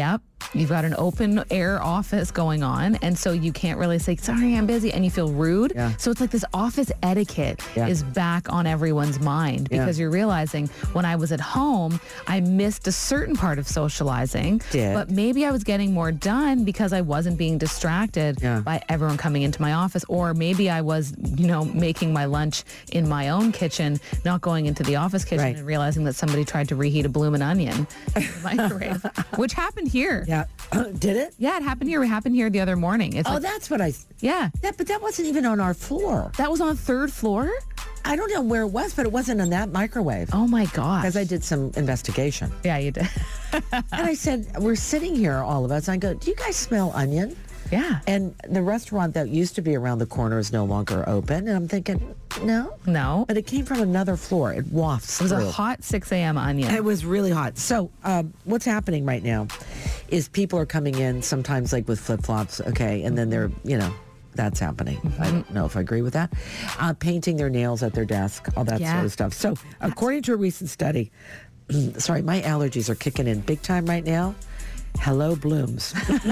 [SPEAKER 5] you've got an open air office going on, and so you can't really say, sorry, I'm busy, and you feel rude.
[SPEAKER 3] Yeah.
[SPEAKER 5] So it's like this office etiquette is back on everyone's mind because you're realizing when I was at home, I missed a certain part of socializing, but maybe I was getting more done because I wasn't being distracted by everyone coming into my office, or maybe I was, making my lunch in my own kitchen, not going into the office kitchen and realizing that somebody tried to reheat a bloomin' onion in the microwave, which happened here.
[SPEAKER 3] Yeah. Did it?
[SPEAKER 5] Yeah, it happened here. It happened here the other morning. It's
[SPEAKER 3] That's what I...
[SPEAKER 5] Yeah.
[SPEAKER 3] But that wasn't even on our floor.
[SPEAKER 5] That was on the third floor?
[SPEAKER 3] I don't know where it was, but it wasn't in that microwave.
[SPEAKER 5] Oh, my gosh.
[SPEAKER 3] Because I did some investigation.
[SPEAKER 5] Yeah, you did.
[SPEAKER 3] And I said, we're sitting here, all of us. And I go, do you guys smell onion?
[SPEAKER 5] Yeah.
[SPEAKER 3] And the restaurant that used to be around the corner is no longer open. And I'm thinking, no. But it came from another floor. It wafts.
[SPEAKER 5] It was
[SPEAKER 3] through.
[SPEAKER 5] a hot 6 a.m. onion.
[SPEAKER 3] It was really hot. So what's happening right now is people are coming in sometimes like with flip-flops, okay, and then they're, that's happening. I don't know if I agree with that. Painting their nails at their desk, all that sort of stuff. So according to a recent study, sorry, my allergies are kicking in big time right now. Hello, blooms.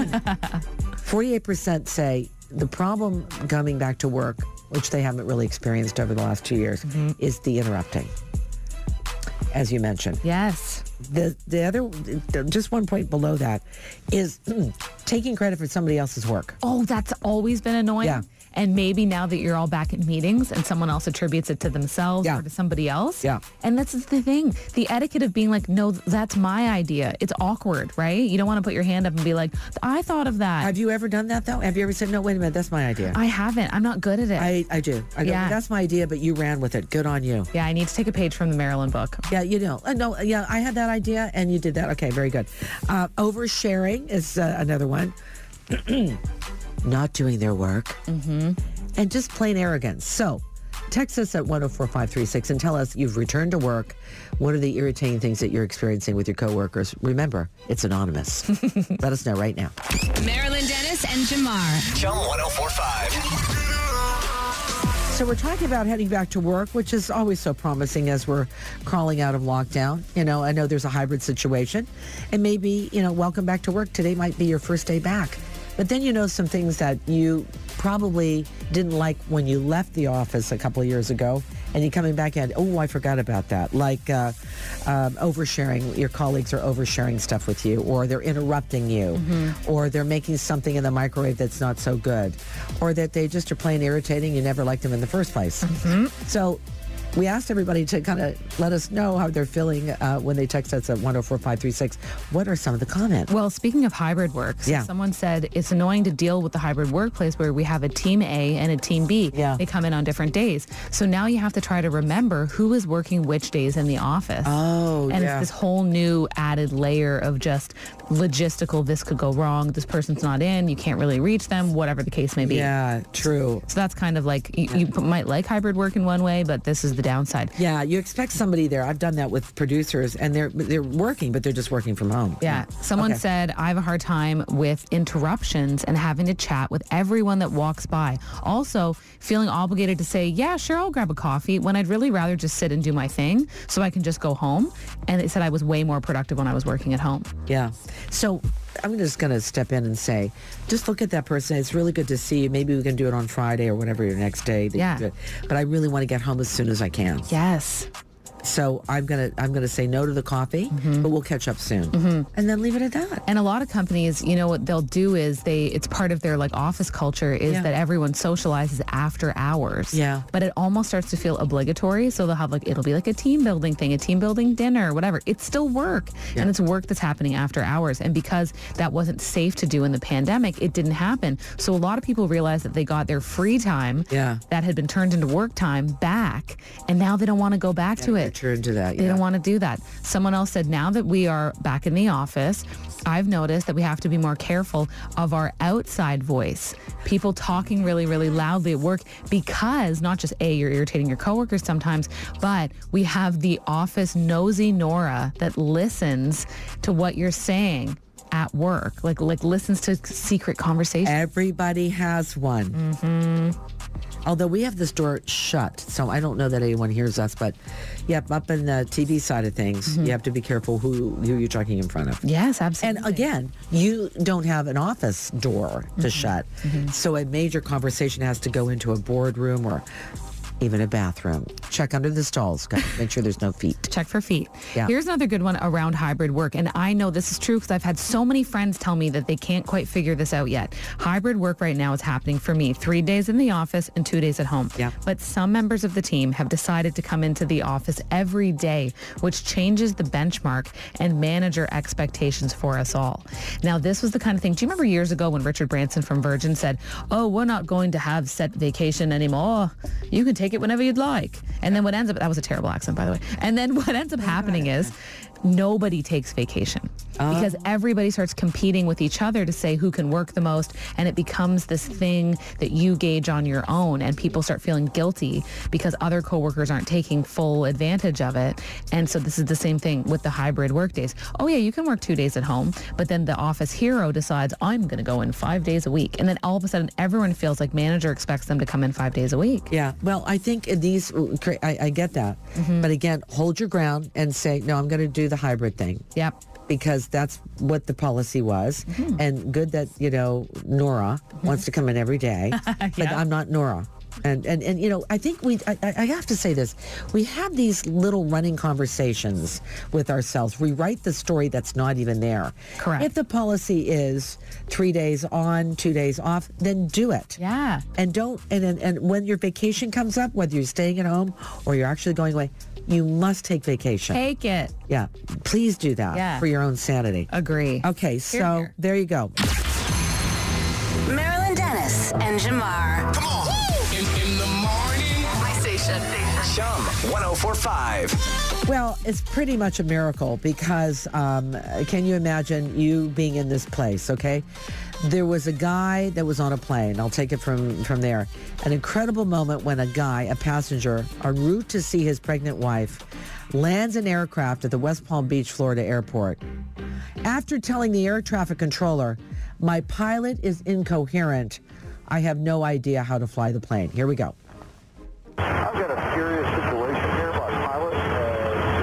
[SPEAKER 3] 48% say the problem coming back to work, which they haven't really experienced over the last 2 years, is the interrupting, as you mentioned.
[SPEAKER 5] Yes.
[SPEAKER 3] The other, just one point below that, is taking credit for somebody else's work.
[SPEAKER 5] Oh, that's always been annoying.
[SPEAKER 3] Yeah.
[SPEAKER 5] And maybe now that you're all back in meetings and someone else attributes it to themselves or to somebody else.
[SPEAKER 3] Yeah.
[SPEAKER 5] And that's the thing. The etiquette of being like, no, that's my idea. It's awkward, right? You don't want to put your hand up and be like, I thought of that.
[SPEAKER 3] Have you ever done that, though? Have you ever said, no, wait a minute, that's my idea?
[SPEAKER 5] I haven't. I'm not good at it.
[SPEAKER 3] I do. I go, that's my idea, but you ran with it. Good on you.
[SPEAKER 5] Yeah, I need to take a page from the Marilyn book.
[SPEAKER 3] Yeah, I had that idea and you did that. Okay, very good. Oversharing is another one. Not doing their work. And just plain arrogance. So text us at 104536 and tell us you've returned to work. What are the irritating things that you're experiencing with your coworkers? Remember, it's anonymous. Let us know right now.
[SPEAKER 1] Marilyn Dennis and Jamar.
[SPEAKER 6] Chum 1045.
[SPEAKER 3] So we're talking about heading back to work, which is always so promising as we're crawling out of lockdown. I know there's a hybrid situation. And maybe, welcome back to work. Today might be your first day back. But then some things that you probably didn't like when you left the office a couple of years ago, and you're coming back and, I forgot about that. Like oversharing, your colleagues are oversharing stuff with you, or they're interrupting you, or they're making something in the microwave that's not so good, or that they just are plain irritating. You never liked them in the first place. So we asked everybody to kind of let us know how they're feeling when they text us at 104536. What are some of the comments?
[SPEAKER 5] Well, speaking of hybrid work, someone said it's annoying to deal with the hybrid workplace where we have a team A and a team B.
[SPEAKER 3] Yeah.
[SPEAKER 5] They come in on different days. So now you have to try to remember who is working which days in the office.
[SPEAKER 3] Oh,
[SPEAKER 5] and it's this whole new added layer of just logistical, this could go wrong, this person's not in, you can't really reach them, whatever the case may be.
[SPEAKER 3] Yeah, true.
[SPEAKER 5] So that's kind of like, you might like hybrid work in one way, but this is the downside.
[SPEAKER 3] Yeah, you expect somebody there. I've done that with producers, and they're working, but they're just working from home.
[SPEAKER 5] Yeah. Someone said, I have a hard time with interruptions and having to chat with everyone that walks by. Also, feeling obligated to say, yeah, sure, I'll grab a coffee, when I'd really rather just sit and do my thing so I can just go home. And they said I was way more productive when I was working at home.
[SPEAKER 3] Yeah. So I'm just going to step in and say, just look at that person. It's really good to see you. Maybe we can do it on Friday or whatever your next day.
[SPEAKER 5] Yeah.
[SPEAKER 3] But I really want to get home as soon as I can.
[SPEAKER 5] Yes.
[SPEAKER 3] So I'm gonna say no to the coffee, but we'll catch up soon, and then leave it at that.
[SPEAKER 5] And a lot of companies, what they'll do is it's part of their office culture is that everyone socializes after hours.
[SPEAKER 3] Yeah.
[SPEAKER 5] But it almost starts to feel obligatory. So they'll have it'll be like a team building thing, a team building dinner, whatever. It's still work, and it's work that's happening after hours. And because that wasn't safe to do in the pandemic, it didn't happen. So a lot of people realized that they got their free time that had been turned into work time back, and now they don't want to go back to it.
[SPEAKER 3] Into that.
[SPEAKER 5] They don't want to do that. Someone else said, now that we are back in the office, I've noticed that we have to be more careful of our outside voice. People talking really, really loudly at work because not just you're irritating your coworkers sometimes, but we have the office nosy Nora that listens to what you're saying at work, like listens to secret conversations.
[SPEAKER 3] Everybody has one. Although we have this door shut, so I don't know that anyone hears us. But, yep, up in the TV side of things, you have to be careful who you're talking in front of.
[SPEAKER 5] Yes, absolutely.
[SPEAKER 3] And again, you don't have an office door to shut. So a major conversation has to go into a boardroom or even a bathroom. Check under the stalls. Make sure there's no feet.
[SPEAKER 5] Check for feet.
[SPEAKER 3] Yeah.
[SPEAKER 5] Here's another good one around hybrid work. And I know this is true because I've had so many friends tell me that they can't quite figure this out yet. Hybrid work right now is happening for me 3 days in the office and 2 days at home.
[SPEAKER 3] Yeah.
[SPEAKER 5] But some members of the team have decided to come into the office every day, which changes the benchmark and manager expectations for us all. Now, this was the kind of thing. Do you remember years ago when Richard Branson from Virgin said, oh, we're not going to have set vacation anymore. You can take it whenever you'd like. And then what ends up, that was a terrible accent, by the way. And then what ends up happening is nobody takes vacation because everybody starts competing with each other to say who can work the most. And it becomes this thing that you gauge on your own, and people start feeling guilty because other coworkers aren't taking full advantage of it. And so this is the same thing with the hybrid work days. Oh yeah, you can work 2 days at home, but then the office hero decides I'm going to go in 5 days a week. And then all of a sudden everyone feels like manager expects them to come in 5 days a week.
[SPEAKER 3] Yeah. Well, I think these, I get that. But again, hold your ground and say, no, I'm going to do the hybrid thing.
[SPEAKER 5] Yep.
[SPEAKER 3] Because that's what the policy was. And good that, Nora wants to come in every day. But I'm not Nora. And I think I have to say this. We have these little running conversations with ourselves. We write the story that's not even there.
[SPEAKER 5] Correct.
[SPEAKER 3] If the policy is 3 days on, 2 days off, then do it.
[SPEAKER 5] Yeah.
[SPEAKER 3] And don't, and when your vacation comes up, whether you're staying at home or you're actually going away, you must take vacation.
[SPEAKER 5] Take it.
[SPEAKER 3] Yeah. Please do that for your own sanity.
[SPEAKER 5] Agree.
[SPEAKER 3] Okay, so there you go.
[SPEAKER 1] Marilyn Dennis and Jamar.
[SPEAKER 6] Come on. In the morning.
[SPEAKER 1] My station.
[SPEAKER 6] Chum 1045.
[SPEAKER 3] Well, it's pretty much a miracle because can you imagine you being in this place, okay? There was a guy that was on a plane. I'll take it from there. An incredible moment when a passenger, en route to see his pregnant wife, lands an aircraft at the West Palm Beach, Florida airport. After telling the air traffic controller, my pilot is incoherent, I have no idea how to fly the plane. Here we go.
[SPEAKER 8] I've got a serious situation here. My pilot has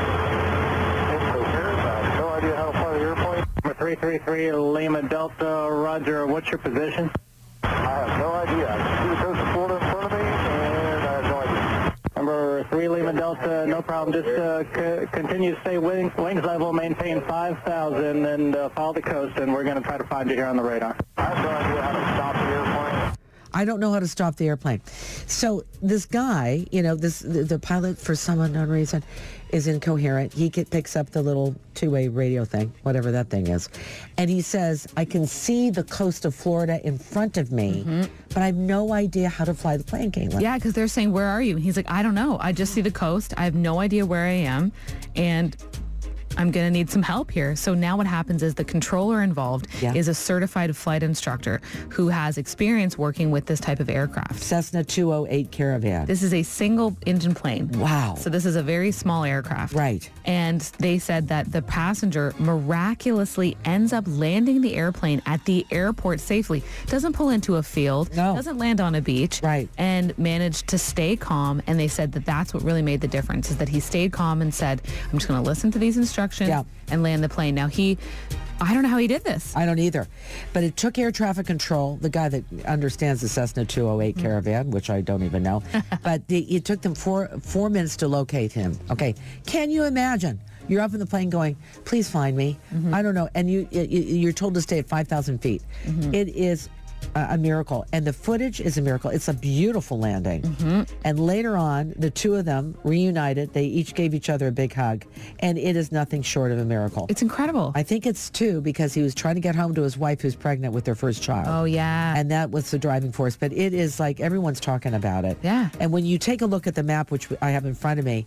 [SPEAKER 8] gone incoherent. I have no idea how to fly the airplane.
[SPEAKER 9] Number 333 Lima Delta, Roger. What's your position?
[SPEAKER 8] I have no idea. I can see the coast of Florida in front of me, and I have no idea.
[SPEAKER 9] Number 3 Lima Delta, no problem. Just continue to stay wings level, maintain 5,000, and follow the coast, and we're going to try to find you here on the radar.
[SPEAKER 8] I have no idea how to stop the airplane.
[SPEAKER 3] I don't know how to stop the airplane. So this guy, the pilot, for some unknown reason, is incoherent. He picks up the little two-way radio thing, whatever that thing is, and he says, I can see the coast of Florida in front of me, but I have no idea how to fly the plane, Caitlin.
[SPEAKER 5] Yeah, because they're saying, where are you? And he's like, I don't know. I just see the coast. I have no idea where I am. And I'm going to need some help here. So now what happens is the controller involved is a certified flight instructor who has experience working with this type of aircraft.
[SPEAKER 3] Cessna 208 Caravan.
[SPEAKER 5] This is a single engine plane.
[SPEAKER 3] Wow.
[SPEAKER 5] So this is a very small aircraft.
[SPEAKER 3] Right.
[SPEAKER 5] And they said that the passenger miraculously ends up landing the airplane at the airport safely. Doesn't pull into a field.
[SPEAKER 3] No.
[SPEAKER 5] Doesn't land on a beach.
[SPEAKER 3] Right.
[SPEAKER 5] And managed to stay calm. And they said that that's what really made the difference, is that he stayed calm and said, I'm just going to listen to these instructions and land the plane. Now I don't know how he did this.
[SPEAKER 3] I don't either. But it took air traffic control, the guy that understands the Cessna 208 Caravan, which I don't even know, but it took them four minutes to locate him. Okay. Can you imagine? You're up in the plane going, please find me. I don't know. And you're told to stay at 5,000 feet. It is a miracle. And the footage is a miracle. It's a beautiful landing. And later on, the two of them reunited. They each gave each other a big hug. And it is nothing short of a miracle.
[SPEAKER 5] It's incredible.
[SPEAKER 3] I think it's two because he was trying to get home to his wife who's pregnant with their first child.
[SPEAKER 5] Oh, yeah.
[SPEAKER 3] And that was the driving force. But it is like everyone's talking about it.
[SPEAKER 5] Yeah.
[SPEAKER 3] And when you take a look at the map, which I have in front of me,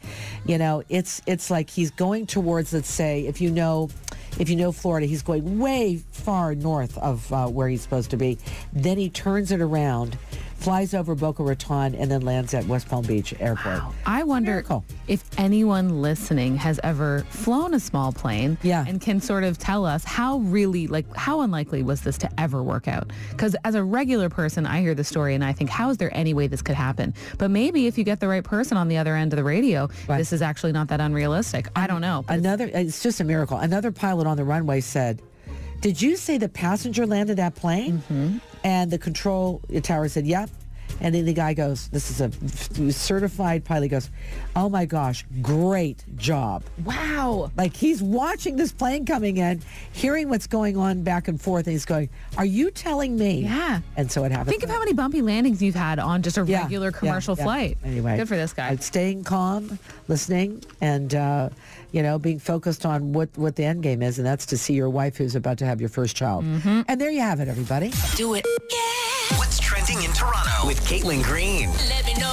[SPEAKER 3] it's like he's going towards, let's say, if you know Florida, he's going way far north of where he's supposed to be. Then he turns it around flies over Boca Raton, and then lands at West Palm Beach Airport.
[SPEAKER 5] Wow. I wonder
[SPEAKER 3] Miracle.
[SPEAKER 5] if anyone listening has ever flown a small plane and can sort of tell us how unlikely was this to ever work out? Because as a regular person, I hear the story and I think, how is there any way this could happen? But maybe if you get the right person on the other end of the radio, this is actually not that unrealistic. I don't know.
[SPEAKER 3] It's just a miracle. Another pilot on the runway said, "Did you say the passenger landed that plane?" Mm-hmm. And the control tower said, "Yep." And then the guy goes, this is a certified pilot, goes, "Oh my gosh, great job."
[SPEAKER 5] Wow.
[SPEAKER 3] Like he's watching this plane coming in, hearing what's going on back and forth, and he's going, "Are you telling me?"
[SPEAKER 5] Yeah.
[SPEAKER 3] And so it happened.
[SPEAKER 5] Think of how many bumpy landings you've had on just a regular commercial flight.
[SPEAKER 3] Anyway.
[SPEAKER 5] Good for this guy.
[SPEAKER 3] Staying calm, listening, and, being focused on what the end game is, and that's to see your wife who's about to have your first child. Mm-hmm. And there you have it, everybody.
[SPEAKER 1] Do it. Yeah.
[SPEAKER 6] What's trending in Toronto with Caitlin Green?
[SPEAKER 1] Let me know.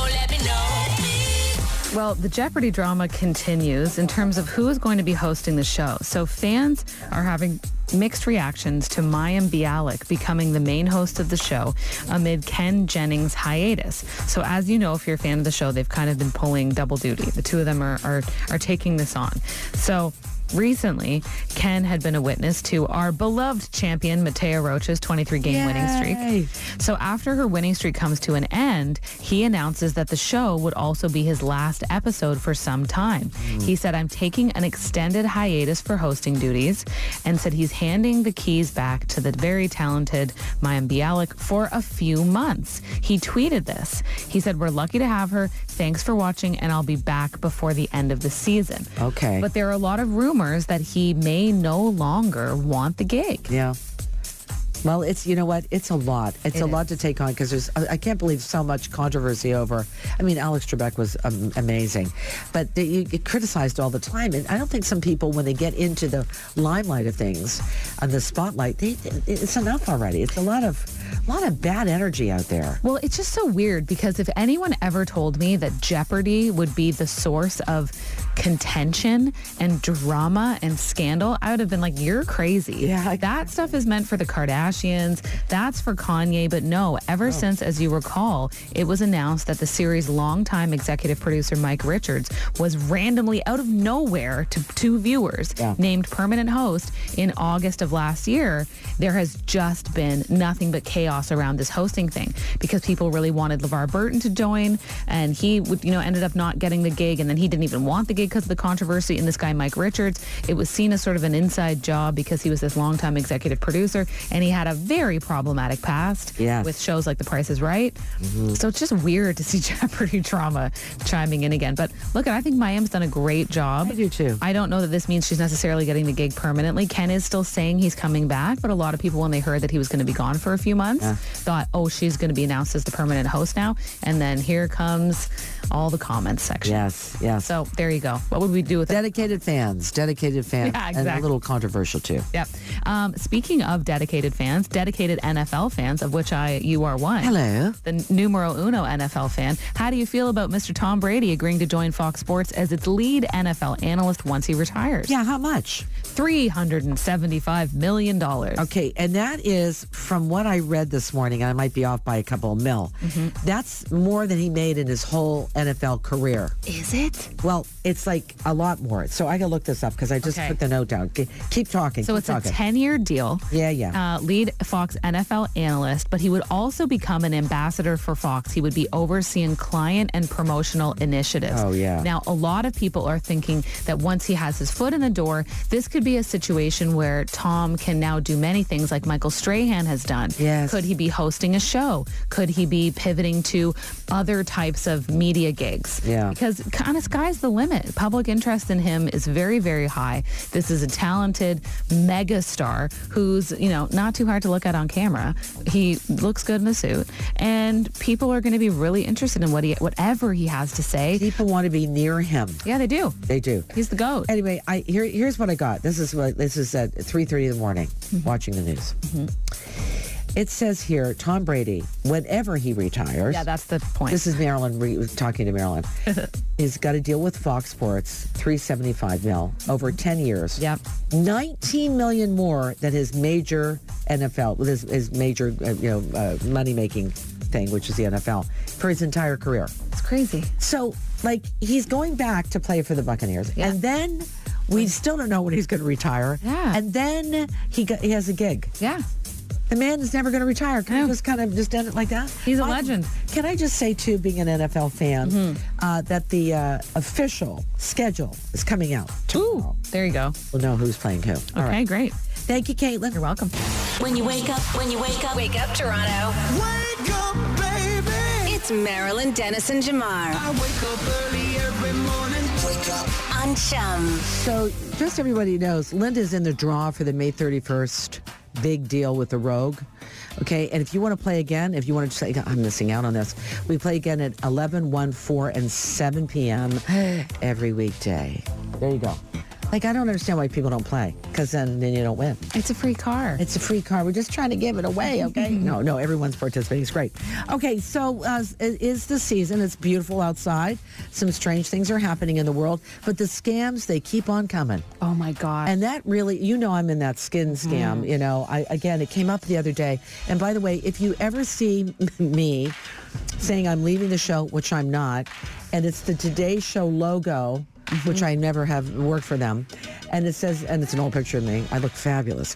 [SPEAKER 5] Well, the Jeopardy drama continues in terms of who is going to be hosting the show. So fans are having mixed reactions to Mayim Bialik becoming the main host of the show amid Ken Jennings' hiatus. So as you know, if you're a fan of the show, they've kind of been pulling double duty. The two of them are taking this on. So recently, Ken had been a witness to our beloved champion, Matea Rocha's 23-game winning streak. So after her winning streak comes to an end, he announces that the show would also be his last episode for some time. He said, "I'm taking an extended hiatus for hosting duties," and said he's handing the keys back to the very talented Mayim Bialik for a few months. He tweeted this. He said, "We're lucky to have her. Thanks for watching, and I'll be back before the end of the season."
[SPEAKER 3] Okay.
[SPEAKER 5] But there are a lot of rumors that he may no longer want the gig.
[SPEAKER 3] Yeah. Well, it's, you know what? It's a lot. It's a lot to take on because I can't believe so much controversy over. I mean, Alex Trebek was amazing, but you get criticized all the time. And I don't think some people, when they get into the limelight of things, on the spotlight, it's enough already. It's a lot of bad energy out there.
[SPEAKER 5] Well, it's just so weird because if anyone ever told me that Jeopardy would be the source of contention and drama and scandal, I would have been like, you're crazy.
[SPEAKER 3] Yeah,
[SPEAKER 5] that stuff is meant for the Kardashians. That's for Kanye. But no, ever since, as you recall, it was announced that the series' longtime executive producer, Mike Richards, was randomly out of nowhere to two viewers named permanent host in August of last year. There has just been nothing but chaos around this hosting thing because people really wanted LeVar Burton to join, and he ended up not getting the gig, and then he didn't even want the gig because of the controversy. And this guy, Mike Richards, it was seen as sort of an inside job because he was this longtime executive producer, and he had a very problematic past with shows like The Price is Right. Mm-hmm. So it's just weird to see Jeopardy drama chiming in again. But look, I think Mayim's done a great job.
[SPEAKER 3] I do too.
[SPEAKER 5] I don't know that this means she's necessarily getting the gig permanently. Ken is still saying he's coming back, but a lot of people, when they heard that he was going to be gone for a few months, thought, oh, she's going to be announced as the permanent host now. And then here comes all the comments section.
[SPEAKER 3] Yes.
[SPEAKER 5] So there you go. What would we do with
[SPEAKER 3] dedicated fans? Yeah, exactly. And a little controversial too.
[SPEAKER 5] Yep. Speaking of dedicated fans, dedicated NFL fans, of which you are one.
[SPEAKER 3] Hello.
[SPEAKER 5] The numero uno NFL fan. How do you feel about Mr. Tom Brady agreeing to join Fox Sports as its lead NFL analyst once he retires?
[SPEAKER 3] Yeah, how much?
[SPEAKER 5] $375 million.
[SPEAKER 3] Okay, and that is, from what I read this morning, I might be off by a couple of mil, that's more than he made in his whole NFL career.
[SPEAKER 5] Is it?
[SPEAKER 3] Well, it's like a lot more. So I got to look this up because I just put the note down. Keep talking.
[SPEAKER 5] So it's a 10-year deal.
[SPEAKER 3] Yeah.
[SPEAKER 5] Lead Fox NFL analyst, but he would also become an ambassador for Fox. He would be overseeing client and promotional initiatives.
[SPEAKER 3] Oh, yeah.
[SPEAKER 5] Now, a lot of people are thinking that once he has his foot in the door, this could be a situation where Tom can now do many things like Michael Strahan has done.
[SPEAKER 3] Yes.
[SPEAKER 5] Could he be hosting a show? Could he be pivoting to other types of media gigs?
[SPEAKER 3] Yeah.
[SPEAKER 5] Because kind of sky's the limit. Public interest in him is very, very high. This is a talented mega star who's, not too hard to look at on camera. He looks good in a suit, and people are going to be really interested in whatever he has to say.
[SPEAKER 3] People want to be near him.
[SPEAKER 5] Yeah, they do.
[SPEAKER 3] They do.
[SPEAKER 5] He's the GOAT.
[SPEAKER 3] Anyway, here's what I got. This is at 3:30 in the morning, watching the news. It says here, Tom Brady, whenever he retires.
[SPEAKER 5] Yeah, that's the point.
[SPEAKER 3] This is Marilyn talking to Marilyn. He's got to deal with Fox Sports, $375 million over 10 years.
[SPEAKER 5] Yep.
[SPEAKER 3] $19 million more than his major NFL, with his major, money-making thing, which is the NFL, for his entire career.
[SPEAKER 5] It's crazy.
[SPEAKER 3] So, like, he's going back to play for the Buccaneers.
[SPEAKER 5] Yeah.
[SPEAKER 3] And then we still don't know when he's going to retire.
[SPEAKER 5] Yeah.
[SPEAKER 3] And then he has a gig.
[SPEAKER 5] Yeah.
[SPEAKER 3] The man is never going to retire. Can I just kind of just end it like that?
[SPEAKER 5] He's a legend.
[SPEAKER 3] Can I just say, too, being an NFL fan, that the official schedule is coming out tomorrow.
[SPEAKER 5] Ooh, there you go.
[SPEAKER 3] We'll know who's playing who. All
[SPEAKER 5] Okay,
[SPEAKER 3] right.
[SPEAKER 5] great.
[SPEAKER 3] Thank you, Caitlin.
[SPEAKER 5] You're welcome.
[SPEAKER 1] When you wake up, wake up Toronto.
[SPEAKER 4] Wake up, baby.
[SPEAKER 1] It's Marilyn Dennis and Jamar
[SPEAKER 4] I wake up early every morning. Wake up.
[SPEAKER 1] on Chum.
[SPEAKER 3] So, just so everybody knows, Linda's in the draw for the May 31st big deal with the Rogue. Okay, and if you want to play again, if you want to say, I'm missing out on this, we play again at 11, 1, 4, and 7 p.m. every weekday. There you go. Like, I don't understand why people don't play, because then you don't win.
[SPEAKER 5] It's a free car.
[SPEAKER 3] It's a free car. We're just trying to give it away, okay? No, everyone's participating. It's great. Okay, so it is the season. It's beautiful outside. Some strange things are happening in the world, but the scams, they keep on coming.
[SPEAKER 5] Oh, my God.
[SPEAKER 3] And that really, I'm in that skin scam. Again, it came up the other day. And by the way, if you ever see me saying I'm leaving the show, which I'm not, and it's the Today Show logo, which I never have worked for them, and it says, and it's an old picture of me, I look fabulous,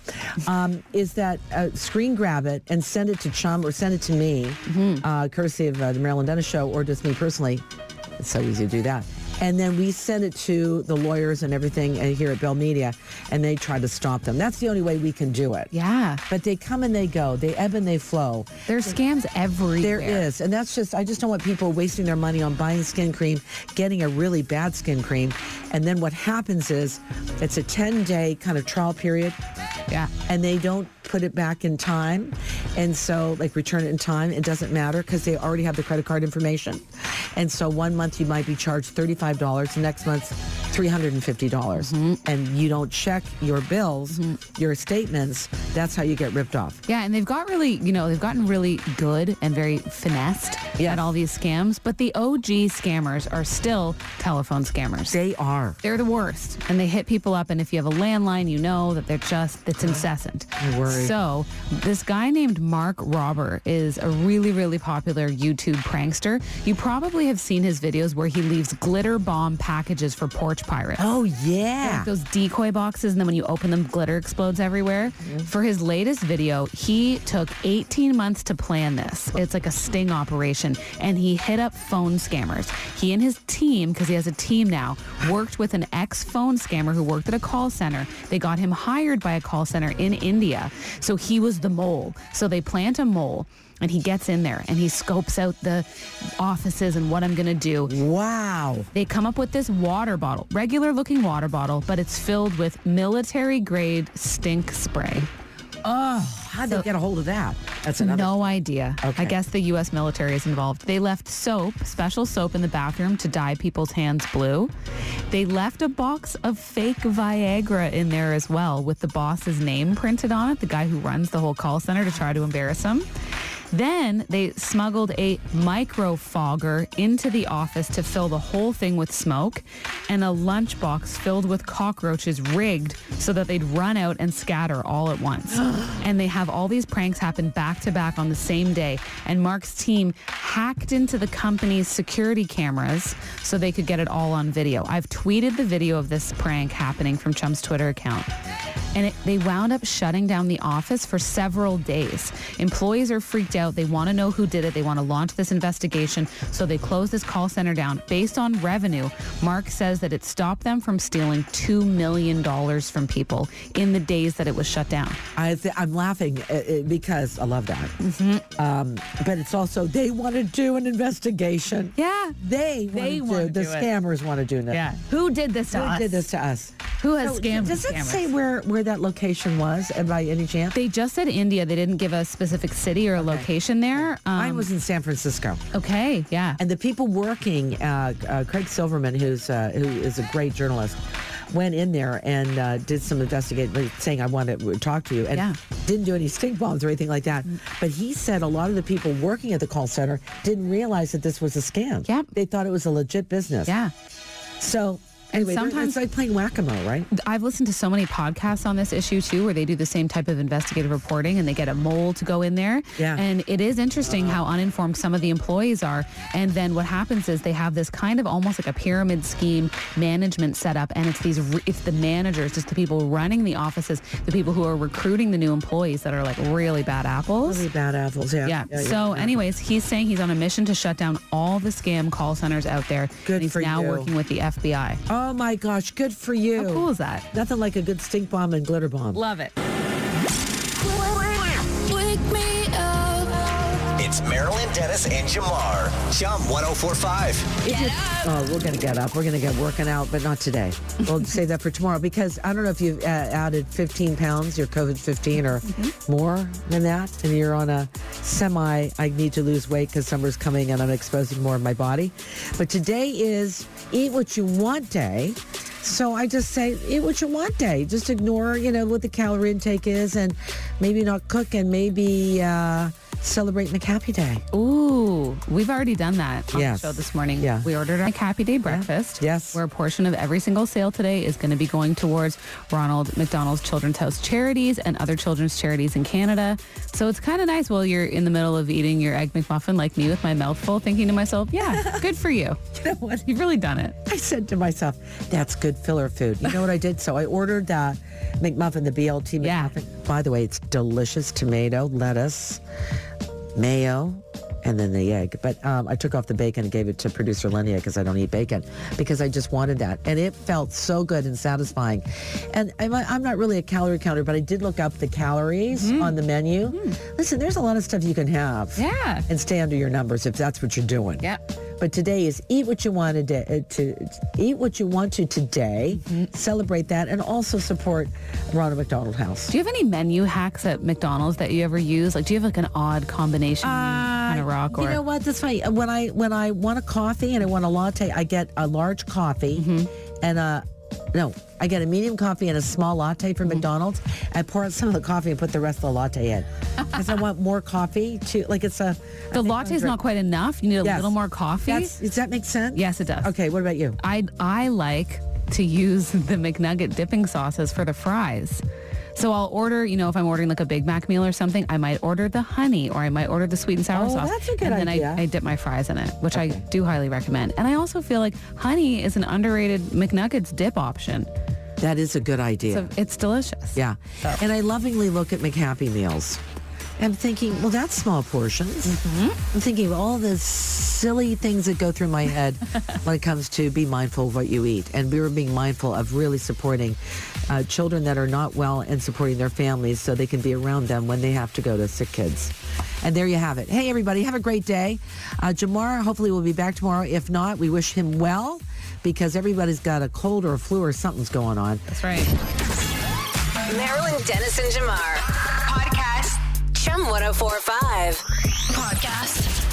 [SPEAKER 3] is that screen grab it and send it to Chum or send it to me, courtesy of the Marilyn Dennis Show, or just me personally. It's so easy to do that. And then we send it to the lawyers and everything here at Bell Media, and they try to stop them. That's the only way we can do it.
[SPEAKER 5] Yeah.
[SPEAKER 3] But they come and they go. They ebb and they flow.
[SPEAKER 5] There's scams everywhere.
[SPEAKER 3] There is. And that's just, I just don't want people wasting their money on buying skin cream, getting a really bad skin cream. And then what happens is it's a 10-day kind of trial period.
[SPEAKER 5] Yeah.
[SPEAKER 3] And they don't put it back in time. And so, like, return it in time. It doesn't matter because they already have the credit card information. And so 1 month you might be charged $35. The next month, $350. And you don't check your bills, your statements. That's how you get ripped off.
[SPEAKER 5] Yeah, and they've gotten really good and very finessed at all these scams. But the OG scammers are still telephone scammers.
[SPEAKER 3] They are.
[SPEAKER 5] They're the worst. And they hit people up. And if you have a landline, you know that it's incessant.
[SPEAKER 3] I worry.
[SPEAKER 5] So this guy named Mark Robber is a really, really popular YouTube prankster. You probably have seen his videos where he leaves glitter bomb packages for porch pirates.
[SPEAKER 3] Oh, yeah.
[SPEAKER 5] Like those decoy boxes, and then when you open them, glitter explodes everywhere. For his latest video, he took 18 months to plan this. It's like a sting operation, and he hit up phone scammers. He and his team, because he has a team now, worked with an ex-phone scammer who worked at a call center. They got him hired by a call center in India. So he was the mole. So they plant a mole, and he gets in there, and he scopes out the offices and what I'm going to do.
[SPEAKER 3] Wow.
[SPEAKER 5] They come up with this water bottle, regular-looking water bottle, but it's filled with military-grade stink spray.
[SPEAKER 3] Oh, how'd they get a hold of that? That's another.
[SPEAKER 5] No idea.
[SPEAKER 3] Okay.
[SPEAKER 5] I guess the U.S. military is involved. They left special soap in the bathroom to dye people's hands blue. They left a box of fake Viagra in there as well with the boss's name printed on it, the guy who runs the whole call center, to try to embarrass him. Then they smuggled a microfogger into the office to fill the whole thing with smoke, and a lunchbox filled with cockroaches rigged so that they'd run out and scatter all at once. And they have all these pranks happen back to back on the same day. And Mark's team hacked into the company's security cameras so they could get it all on video. I've tweeted the video of this prank happening from Chum's Twitter account. And they wound up shutting down the office for several days. Employees are freaked out. They want to know who did it. They want to launch this investigation. So they closed this call center down. Based on revenue, Mark says that it stopped them from stealing $2 million from people in the days that it was shut down.
[SPEAKER 3] I'm laughing because I love that. But it's also, they want to do an investigation.
[SPEAKER 5] Yeah.
[SPEAKER 3] They want to do. The scammers want to do that.
[SPEAKER 5] Yeah. Who did this to us?
[SPEAKER 3] Who did this to us?
[SPEAKER 5] Who has scammed
[SPEAKER 3] Does it
[SPEAKER 5] scammers?
[SPEAKER 3] say where that location was by any chance?
[SPEAKER 5] They just said India. They didn't give a specific city or a location there.
[SPEAKER 3] Mine was in San Francisco.
[SPEAKER 5] Okay, yeah.
[SPEAKER 3] And the people working, Craig Silverman, who is a great journalist, went in there and did some investigating, saying, I want to talk to you. And didn't do any stink bombs or anything like that. But he said a lot of the people working at the call center didn't realize that this was a scam.
[SPEAKER 5] Yep.
[SPEAKER 3] They thought it was a legit business.
[SPEAKER 5] Yeah.
[SPEAKER 3] So Anyway,
[SPEAKER 10] sometimes
[SPEAKER 3] it's like playing whack-a-mole, right?
[SPEAKER 10] I've listened to so many podcasts on this issue too, where they do the same type of investigative reporting and they get a mole to go in there.
[SPEAKER 3] Yeah.
[SPEAKER 10] And it is interesting how uninformed some of the employees are. And then what happens is they have this kind of almost like a pyramid scheme management setup, and it's the managers, just the people running the offices, the people who are recruiting the new employees that are like really bad apples.
[SPEAKER 3] Really bad apples, yeah.
[SPEAKER 10] Yeah. So anyways, he's saying he's on a mission to shut down all the scam call centers out there.
[SPEAKER 3] Good
[SPEAKER 10] and he's
[SPEAKER 3] for
[SPEAKER 10] now
[SPEAKER 3] you.
[SPEAKER 10] working with the FBI.
[SPEAKER 3] Oh my gosh, good for you.
[SPEAKER 10] How cool is that?
[SPEAKER 3] Nothing like a good stink bomb and glitter bomb.
[SPEAKER 10] Love it.
[SPEAKER 1] Wake me up.
[SPEAKER 6] It's Marilyn Dennis and Jamar. Chum 104.5.
[SPEAKER 3] Oh, we're going to get up. We're going to get working out, but not today. We'll save that for tomorrow because I don't know if you've added 15 pounds, you're COVID-15 or more than that, and you're on a I need to lose weight because summer's coming and I'm exposing more of my body. But today is Eat What You Want Day. So I just say, eat what you want day. Just ignore, what the calorie intake is and maybe not cook and maybe celebrate McHappy Day.
[SPEAKER 10] Ooh, we've already done that on
[SPEAKER 3] Yes.
[SPEAKER 10] the show this morning.
[SPEAKER 3] Yeah.
[SPEAKER 10] We ordered a McHappy Day breakfast.
[SPEAKER 3] Yes.
[SPEAKER 10] Where a portion of every single sale today is going to be going towards Ronald McDonald's Children's House charities and other children's charities in Canada. So it's kind of nice while you're in the middle of eating your Egg McMuffin like me with my mouth full, thinking to myself, yeah, good for you.
[SPEAKER 3] You know what?
[SPEAKER 10] You've really done it.
[SPEAKER 3] I said to myself, that's good filler food. You know what I did? So I ordered that McMuffin, the BLT
[SPEAKER 10] Yeah.
[SPEAKER 3] McMuffin. By the way, it's delicious. Tomato, lettuce, mayo, and then the egg. But I took off the bacon and gave it to producer Linnea because I don't eat bacon because I just wanted that. And it felt so good and satisfying. And I'm not really a calorie counter, but I did look up the calories on the menu. Listen, there's a lot of stuff you can have.
[SPEAKER 10] Yeah.
[SPEAKER 3] And stay under your numbers if that's what you're doing.
[SPEAKER 10] Yeah.
[SPEAKER 3] But today is eat what you want to eat what you want to today. Celebrate that and also support Ronald McDonald House.
[SPEAKER 10] Do you have any menu hacks at McDonald's that you ever use? Like, do you have like an odd combination kind of rock? Or
[SPEAKER 3] You know what? That's funny. When I want a coffee and I want a latte, I get a large coffee and I get a medium coffee and a small latte from McDonald's. I pour out some of the coffee and put the rest of the latte in because I want more coffee too. Like
[SPEAKER 10] the latte is not quite enough. You need a little more coffee.
[SPEAKER 3] Does that make sense?
[SPEAKER 10] Yes, it does.
[SPEAKER 3] Okay. What about you?
[SPEAKER 10] I like to use the McNugget dipping sauces for the fries. So I'll order, if I'm ordering like a Big Mac meal or something, I might order the honey or I might order the sweet and sour sauce.
[SPEAKER 3] That's a good
[SPEAKER 10] and
[SPEAKER 3] idea.
[SPEAKER 10] then I dip my fries in it, which I do highly recommend. And I also feel like honey is an underrated McNuggets dip option.
[SPEAKER 3] That is a good idea.
[SPEAKER 10] So it's delicious.
[SPEAKER 3] Yeah. And I lovingly look at McHappy Meals. I'm thinking, well, that's small portions. I'm thinking of all the silly things that go through my head when it comes to be mindful of what you eat. And we're being mindful of really supporting children that are not well and supporting their families so they can be around them when they have to go to sick kids. And there you have it. Hey, everybody, have a great day. Jamar, hopefully we'll be back tomorrow. If not, we wish him well because everybody's got a cold or a flu or something's going on.
[SPEAKER 10] That's right.
[SPEAKER 1] Marilyn Dennis and Jamar. Podcast. Chum 104.5. Podcast.